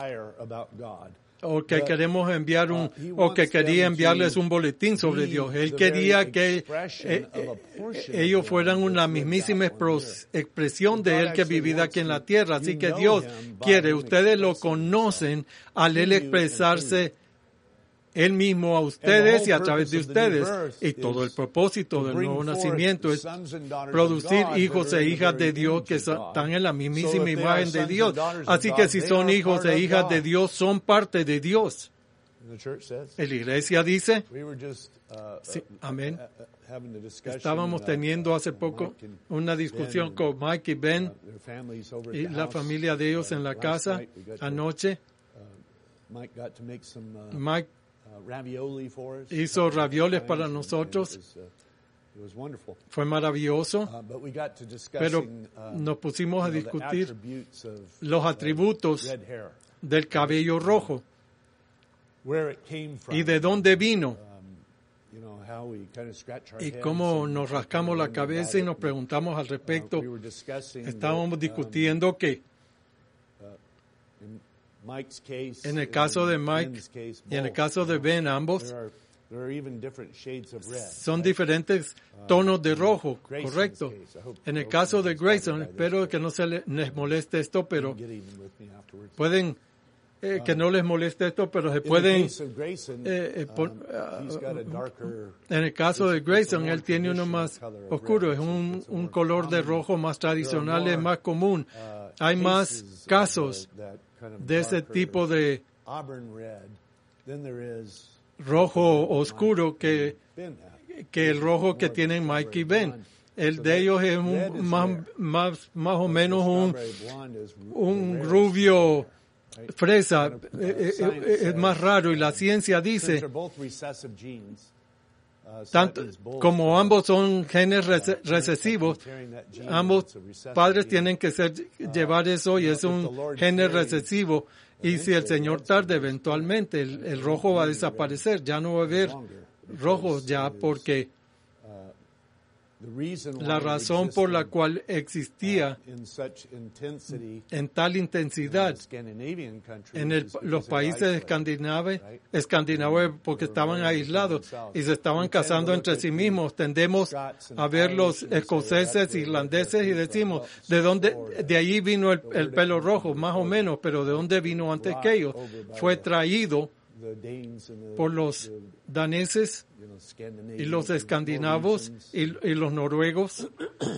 O que queremos enviar o que quería enviarles un boletín sobre Dios. Él quería que ellos fueran una mismísima expresión de Él que vivía aquí en la tierra. Así que Dios quiere, ustedes lo conocen al Él expresarse Él mismo a ustedes y a través de ustedes. Y todo el propósito del nuevo nacimiento es producir hijos e hijas de Dios que están en la mismísima imagen de Dios. Así que si son hijos e hijas de Dios, son parte de Dios. La iglesia dice, sí, amén. Estábamos teniendo hace poco una discusión con Mike y Ben y la familia de ellos en la casa anoche. Mike hizo ravioles para nosotros. Fue maravilloso, pero nos pusimos a discutir los atributos del cabello rojo y de dónde vino. Y cómo nos rascamos la cabeza y nos preguntamos al respecto. Estábamos discutiendo que en el caso de Mike y en el caso de Ben, ambos son diferentes tonos de rojo, correcto. En el caso de Grayson, espero que no les moleste esto, pero pueden que no les moleste esto, pero se pueden en el caso de Grayson, él tiene uno más oscuro, es un color de rojo más tradicional, es más común. Hay más casos de ese tipo de rojo oscuro que el rojo que tienen Mike y Ben. El de ellos es más o menos un rubio fresa, es más raro, y la ciencia dice, tanto como ambos son genes recesivos, ambos padres tienen que llevar eso, y es un gene recesivo, y si el Señor tarda, eventualmente el rojo va a desaparecer, ya no va a haber rojos ya, porque la razón por la cual existía en tal intensidad en los países escandinavos, porque estaban aislados y se estaban casando entre sí mismos. Tendemos a ver los escoceses, irlandeses, y decimos, de allí vino el pelo rojo, más o menos, pero ¿de dónde vino antes que ellos? Fue traído por los daneses y los escandinavos y los noruegos.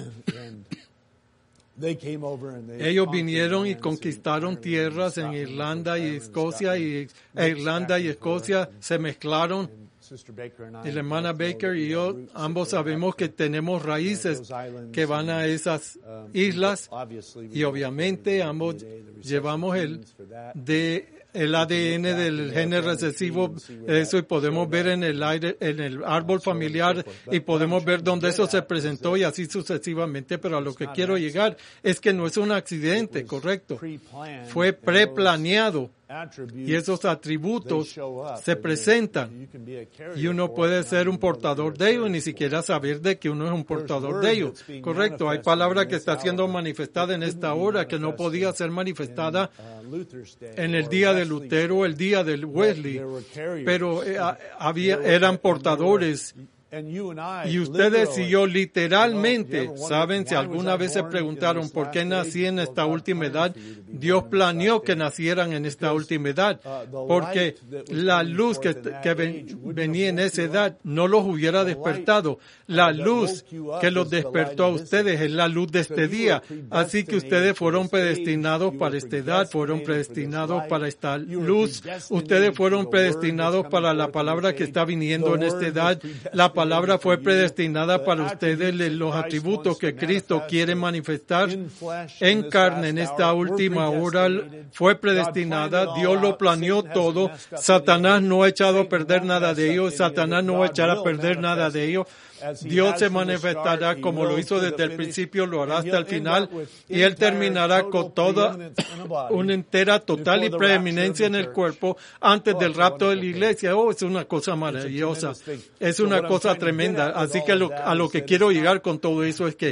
Ellos vinieron y conquistaron tierras en Irlanda y Escocia, y Irlanda y Escocia se mezclaron. Y la hermana Baker y yo ambos sabemos que tenemos raíces que van a esas islas, y obviamente ambos llevamos el ADN del gene recesivo, eso, y podemos ver en el árbol familiar, y podemos ver dónde eso se presentó, y así sucesivamente. Pero a lo que quiero llegar es que no es un accidente, correcto. Fue preplaneado, y esos atributos se presentan, y uno puede ser un portador de ellos y ni siquiera saber de que uno es un portador de ellos, correcto. Hay palabra que está siendo manifestada en esta hora que no podía ser manifestada en el día de Lutero, el día de Wesley, pero eran portadores. Y ustedes y yo literalmente, ¿saben? Si alguna vez se preguntaron por qué nací en esta última edad, Dios planeó que nacieran en esta última edad, porque la luz que venía en esa edad no los hubiera despertado. La luz que los despertó a ustedes es la luz de este día. Así que ustedes fueron predestinados para esta edad, fueron predestinados para esta luz. Ustedes fueron predestinados para la palabra que está viniendo en esta edad. La palabra fue predestinada para ustedes, los atributos que Cristo quiere manifestar en carne en esta última hora. Fue predestinada, Dios lo planeó todo. Satanás no ha echado a perder nada de ello, Satanás no va a echar a perder nada de ello. Dios se manifestará como lo hizo desde el principio, lo hará hasta el final, y Él terminará con toda una entera, total y preeminencia en el cuerpo antes del rapto de la iglesia. Es una cosa maravillosa, es una cosa tremenda. Así que a lo que quiero llegar con todo eso es que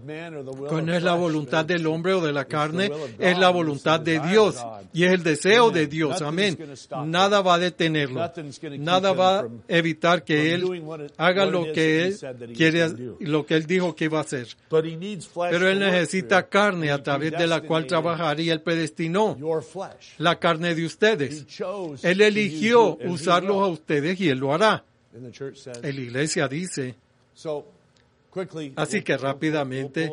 no es la voluntad del hombre o de la carne, es la voluntad de Dios, y es el deseo de Dios. Amén. Nada va a detenerlo, nada va a evitar que Él haga lo que Él quiere, lo que Él dijo que iba a hacer. Pero Él necesita carne a través de la cual trabajar, y Él predestinó la carne de ustedes. Él eligió usarlos a ustedes, y Él lo hará. La iglesia dice. Así que rápidamente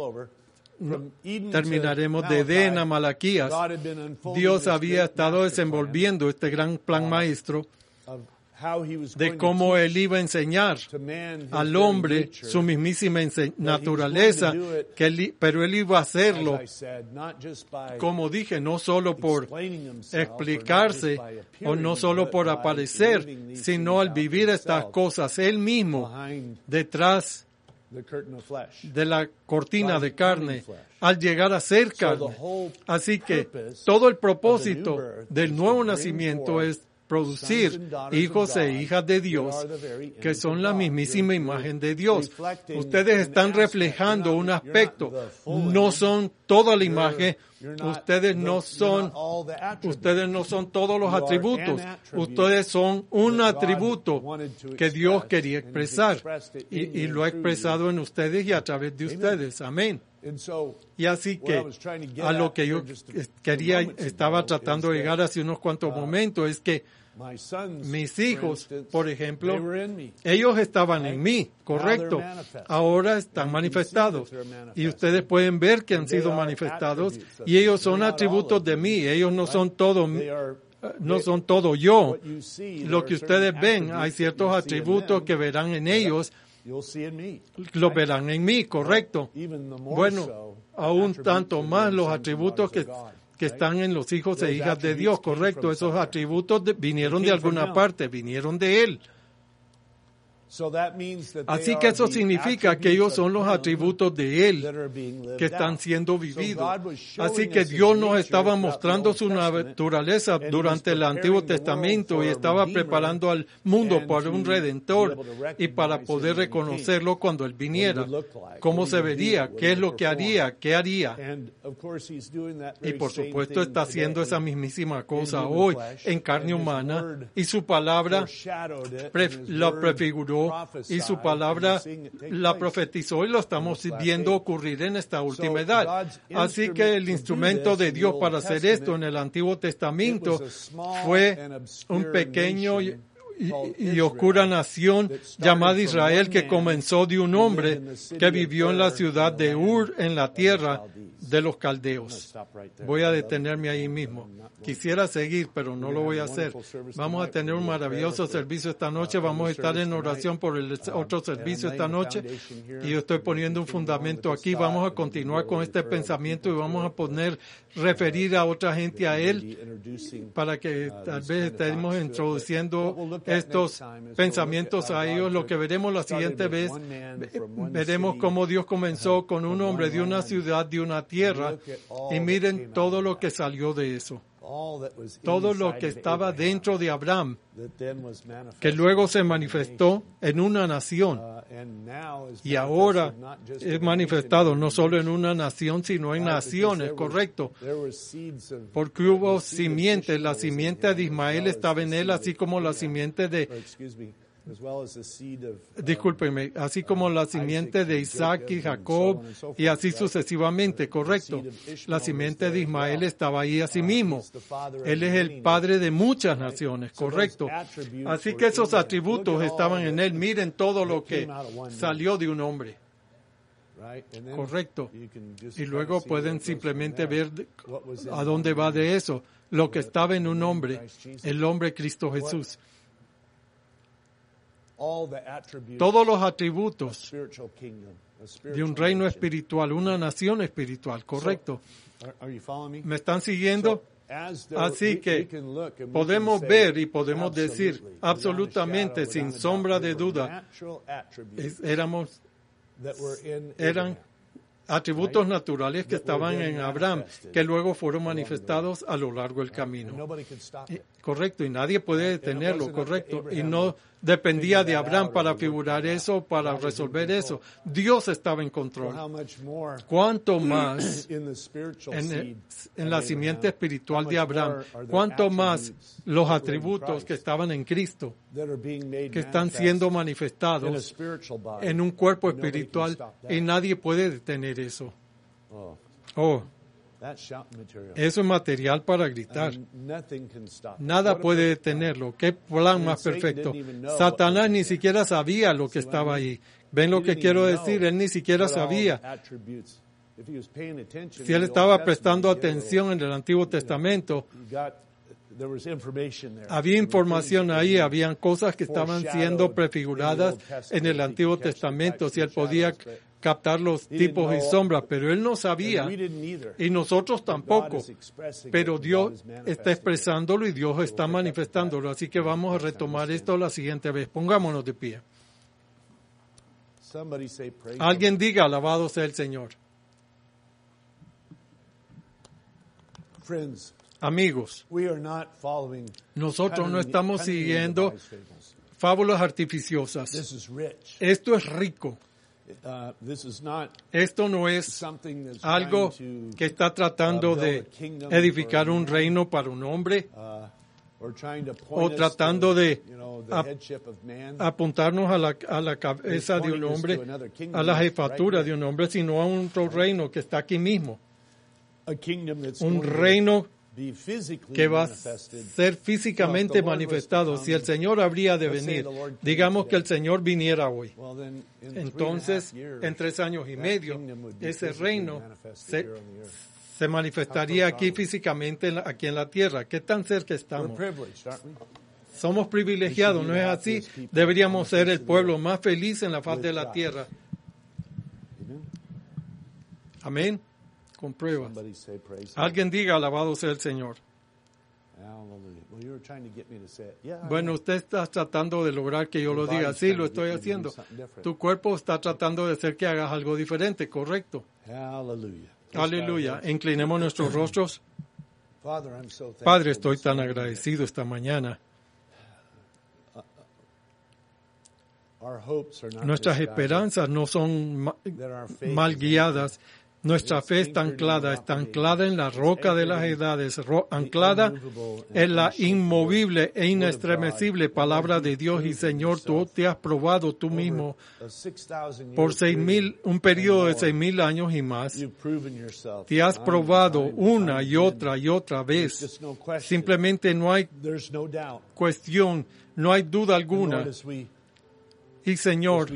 terminaremos de Edén a Malaquías. Dios había estado desenvolviendo este gran plan maestro de cómo él iba a enseñar al hombre su mismísima naturaleza, pero él iba a hacerlo, como dije, no solo por explicarse o no solo por aparecer, sino al vivir estas cosas él mismo detrás de la cortina de carne, al llegar a ser carne. Así que todo el propósito del nuevo nacimiento es producir hijos e hijas de Dios que son la mismísima imagen de Dios. Ustedes están reflejando un aspecto, no son toda la imagen, ustedes no son todos los atributos, ustedes son un atributo que Dios quería expresar y lo ha expresado en ustedes y a través de ustedes. Amén. Y así que a lo que yo estaba tratando de llegar hace unos cuantos momentos es que mis hijos, por ejemplo, ellos estaban en mí, correcto. Ahora están manifestados. Y ustedes pueden ver que han sido manifestados y ellos son atributos de mí. Ellos no son todo yo. Lo que ustedes ven, hay ciertos atributos que verán en ellos. Lo verán en mí, correcto. Bueno, aún tanto más los atributos que están en los hijos e hijas de Dios, correcto. Esos atributos vinieron de alguna parte, vinieron de Él. Así que eso significa que ellos son los atributos de Él que están siendo vividos. Así que Dios nos estaba mostrando su naturaleza durante el Antiguo Testamento y estaba preparando al mundo para un Redentor y para poder reconocerlo cuando Él viniera. ¿Cómo se vería? ¿Qué es lo que haría? ¿Qué haría? Y por supuesto está haciendo esa mismísima cosa hoy en carne humana y su palabra la prefiguró y su palabra la profetizó y lo estamos viendo ocurrir en esta última edad. Así que el instrumento de Dios para hacer esto en el Antiguo Testamento fue un pequeño y oscura nación llamada Israel que comenzó de un hombre que vivió en la ciudad de Ur en la tierra de los caldeos. Voy a detenerme ahí mismo. Quisiera seguir, pero no lo voy a hacer. Vamos a tener un maravilloso servicio esta noche. Vamos a estar en oración por el otro servicio esta noche. Y yo estoy poniendo un fundamento aquí. Vamos a continuar con este pensamiento y vamos a referir a otra gente a él para que tal vez estemos introduciendo estos pensamientos a ellos. Lo que veremos la siguiente vez, veremos cómo Dios comenzó con un hombre de una ciudad, de una tierra, y miren todo lo que salió de eso. Todo lo que estaba dentro de Abraham, que luego se manifestó en una nación, y ahora es manifestado no solo en una nación, sino en naciones, correcto, porque hubo simientes, la simiente de Ismael estaba en él, así como la simiente así como la simiente de Isaac y Jacob, y así sucesivamente, correcto. La simiente de Ismael estaba ahí así mismo. Él es el padre de muchas naciones, correcto. Así que esos atributos estaban en él. Miren todo lo que salió de un hombre. Correcto. Y luego pueden simplemente ver a dónde va de eso. Lo que estaba en un hombre, el hombre Cristo Jesús. Todos los atributos de un reino espiritual, una nación espiritual, correcto. ¿Me están siguiendo? Así que podemos ver y podemos decir absolutamente sin sombra de duda, eran atributos naturales que estaban en Abraham, que luego fueron manifestados a lo largo del camino. Correcto, y nadie puede detenerlo, correcto. Y no dependía de Abraham para figurar eso, para resolver eso. Dios estaba en control. ¿Cuánto más en la simiente espiritual de Abraham? ¿Cuánto más los atributos que estaban en Cristo, que están siendo manifestados en un cuerpo espiritual, y nadie puede detener eso? Eso es material para gritar. Nada puede detenerlo. ¿Qué plan más perfecto? Satanás ni siquiera sabía lo que estaba ahí. ¿Ven lo que quiero decir? Él ni siquiera sabía. Si él estaba prestando atención en el Antiguo Testamento, Había información ahí, habían cosas que estaban siendo prefiguradas en el Antiguo Testamento, si él podía captar los tipos y sombras, pero él no sabía, y nosotros tampoco, pero Dios está expresándolo y Dios está manifestándolo, así que vamos a retomar esto la siguiente vez. Pongámonos de pie. Alguien diga, alabado sea el Señor. Amigos, nosotros no estamos siguiendo fábulas artificiosas. Esto es rico. Esto no es algo que está tratando de edificar un reino para un hombre o tratando de apuntarnos a la cabeza de un hombre, a la jefatura de un hombre, sino a otro reino que está aquí mismo. Un reino que va a ser físicamente manifestado. Si el Señor habría de venir, digamos que el Señor viniera hoy, entonces en 3 años y medio ese reino se manifestaría aquí físicamente, aquí en la tierra. ¿Qué tan cerca estamos? Somos privilegiados, ¿no es así? Deberíamos ser el pueblo más feliz en la faz de la tierra. Amén. Con pruebas. Alguien diga, alabado sea el Señor. Bueno, usted está tratando de lograr que yo lo diga. Sí, lo estoy haciendo. Tu cuerpo está tratando de hacer que hagas algo diferente, correcto. Aleluya. Inclinemos nuestros rostros. Padre, estoy tan agradecido esta mañana. Nuestras esperanzas no son mal guiadas. Nuestra fe está anclada en la roca de las edades, anclada en la inmovible e inestremecible palabra de Dios. Y Señor, tú te has probado tú mismo por un periodo de 6,000 años y más. Te has probado una y otra vez. Simplemente no hay cuestión, no hay duda alguna. Y Señor,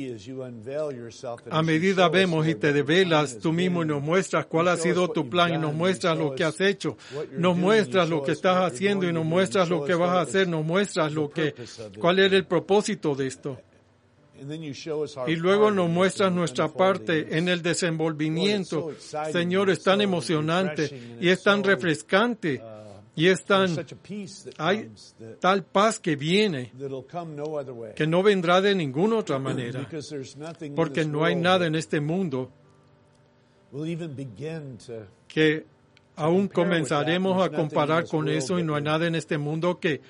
a medida vemos y te revelas tú mismo y nos muestras cuál ha sido tu plan y nos muestras lo que has hecho, nos muestras lo que estás haciendo y nos muestras lo que vas a hacer, nos muestras cuál era el propósito de esto. Y luego nos muestras nuestra parte en el desenvolvimiento. Señor, es tan emocionante y es tan refrescante. Y hay tal paz que viene, que no vendrá de ninguna otra manera, porque no hay nada en este mundo que aún comenzaremos a comparar con eso, y no hay nada en este mundo que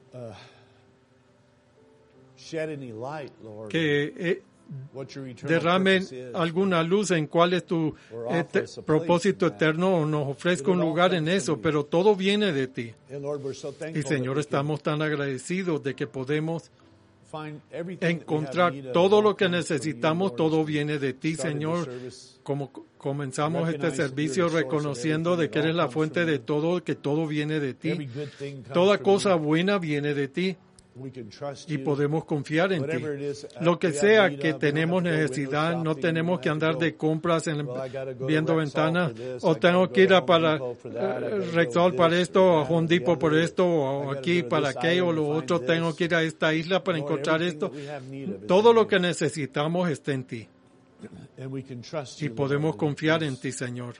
derramen alguna luz en cuál es tu propósito eterno o nos ofrezca un lugar en eso, pero todo viene de ti. Y Señor, estamos tan agradecidos de que podemos encontrar todo lo que necesitamos, todo viene de ti, Señor. Como comenzamos este servicio reconociendo de que eres la fuente de todo, que todo viene de ti. Toda cosa buena viene de ti. Y podemos confiar en ti. Lo que sea que tenemos necesidad, no tenemos que andar de compras viendo ventanas, o tengo que ir para Rexall para esto, o a Home Depot por esto, o aquí para aquello, o lo otro, tengo que ir a esta isla para encontrar esto. Todo lo que necesitamos está en ti. Y podemos confiar en ti, Señor.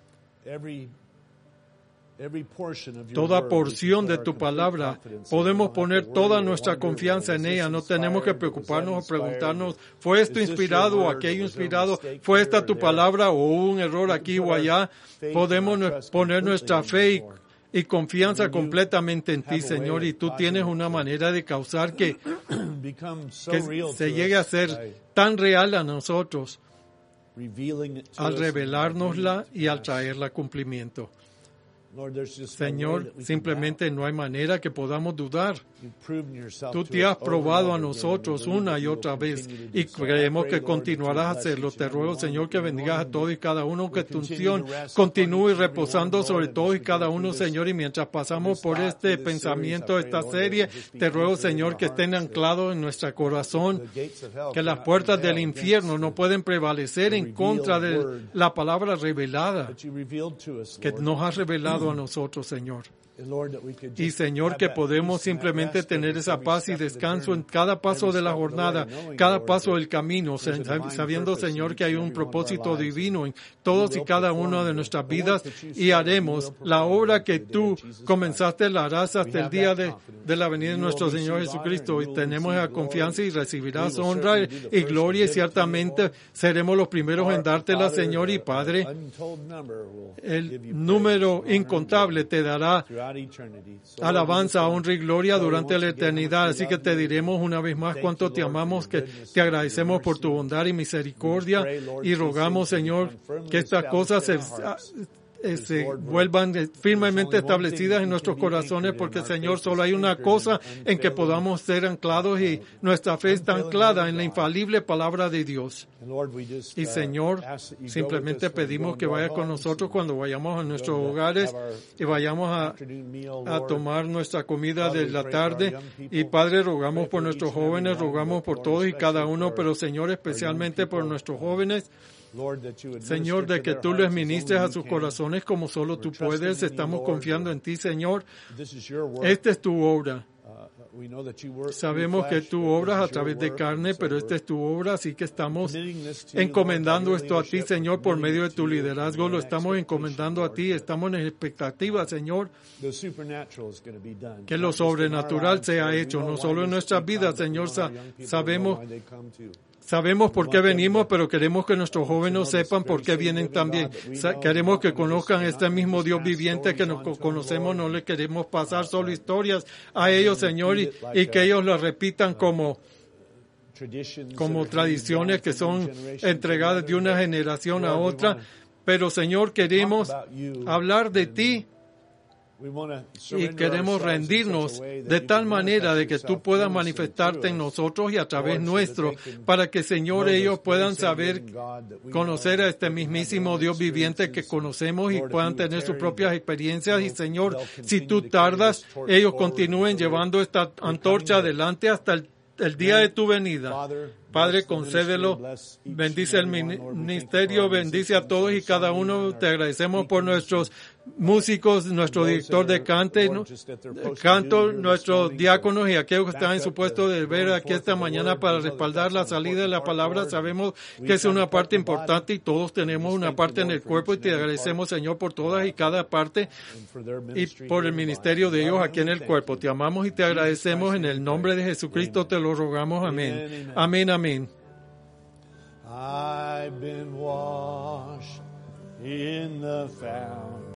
Toda porción de tu palabra, podemos poner toda nuestra confianza en ella. No tenemos que preocuparnos o preguntarnos, ¿fue esto inspirado o aquello inspirado? ¿Fue esta tu palabra o hubo un error aquí o allá? Podemos poner nuestra fe y confianza completamente en ti, Señor, y tú tienes una manera de causar que se llegue a ser tan real a nosotros al revelárnosla y al traerla a cumplimiento. Señor, simplemente no hay manera que podamos dudar. Tú te has probado a nosotros una y otra vez y creemos que continuarás a hacerlo. Te ruego, Señor, que bendigas a todos y cada uno, que tu unción continúe reposando sobre todos y cada uno, Señor. Y mientras pasamos por este pensamiento, esta serie, te ruego, Señor, que estén anclados en nuestro corazón, que las puertas del infierno no pueden prevalecer en contra de la palabra revelada que nos has revelado dado a nosotros, Señor. Y Señor, que podemos simplemente tener esa paz y descanso en cada paso de la jornada, cada paso del camino, sabiendo, Señor, que hay un propósito divino en todos y cada una de nuestras vidas, y haremos la obra que tú comenzaste, la harás hasta el día de la venida de nuestro Señor Jesucristo, y tenemos la confianza y recibirás honra y gloria, y ciertamente seremos los primeros en dártela, Señor. Y Padre, el número incontable te dará alabanza, honra y gloria durante la eternidad. Así que te diremos una vez más cuánto te amamos, que te agradecemos por tu bondad y misericordia, y rogamos, Señor, que estas cosas se vuelvan firmemente establecidas en nuestros corazones, porque, Señor, solo hay una cosa en que podamos ser anclados, y nuestra fe está anclada en la infalible palabra de Dios. Y, Señor, simplemente pedimos que vayas con nosotros cuando vayamos a nuestros hogares y vayamos a tomar nuestra comida de la tarde. Y, Padre, rogamos por nuestros jóvenes, rogamos por todos y cada uno, pero, Señor, especialmente por nuestros jóvenes. Señor, de que tú les ministres a sus corazones como solo tú puedes. Estamos confiando en ti, Señor. Esta es tu obra. Sabemos que tú obras a través de carne, pero esta es tu obra, así que estamos encomendando esto a ti, Señor, por medio de tu liderazgo. Lo estamos encomendando a ti. Estamos en expectativa, Señor, que lo sobrenatural sea hecho, no solo en nuestras vidas, Señor. Sabemos por qué venimos, pero queremos que nuestros jóvenes sepan por qué vienen también. Queremos que conozcan este mismo Dios viviente que nos conocemos. No le queremos pasar solo historias a ellos, Señor, y que ellos las repitan como tradiciones que son entregadas de una generación a otra. Pero, Señor, queremos hablar de ti. Y queremos rendirnos de tal manera de que tú puedas manifestarte en nosotros y a través nuestro, para que, Señor, ellos puedan conocer a este mismísimo Dios viviente que conocemos, y puedan tener sus propias experiencias. Y, Señor, si tú tardas, ellos continúen llevando esta antorcha adelante hasta el día de tu venida. Padre, concédelo, bendice el ministerio, bendice a todos y cada uno. Te agradecemos por nuestros músicos, nuestro director de canto, nuestros diáconos y aquellos que están en su puesto de ver aquí esta mañana para respaldar la salida de la palabra. Sabemos que es una parte importante y todos tenemos una parte en el cuerpo, y te agradecemos, Señor, por todas y cada parte y por el ministerio de ellos aquí en el cuerpo. Te amamos y te agradecemos. En el nombre de Jesucristo te lo rogamos. Amén. Amén, amén. I've been washed in the fountain.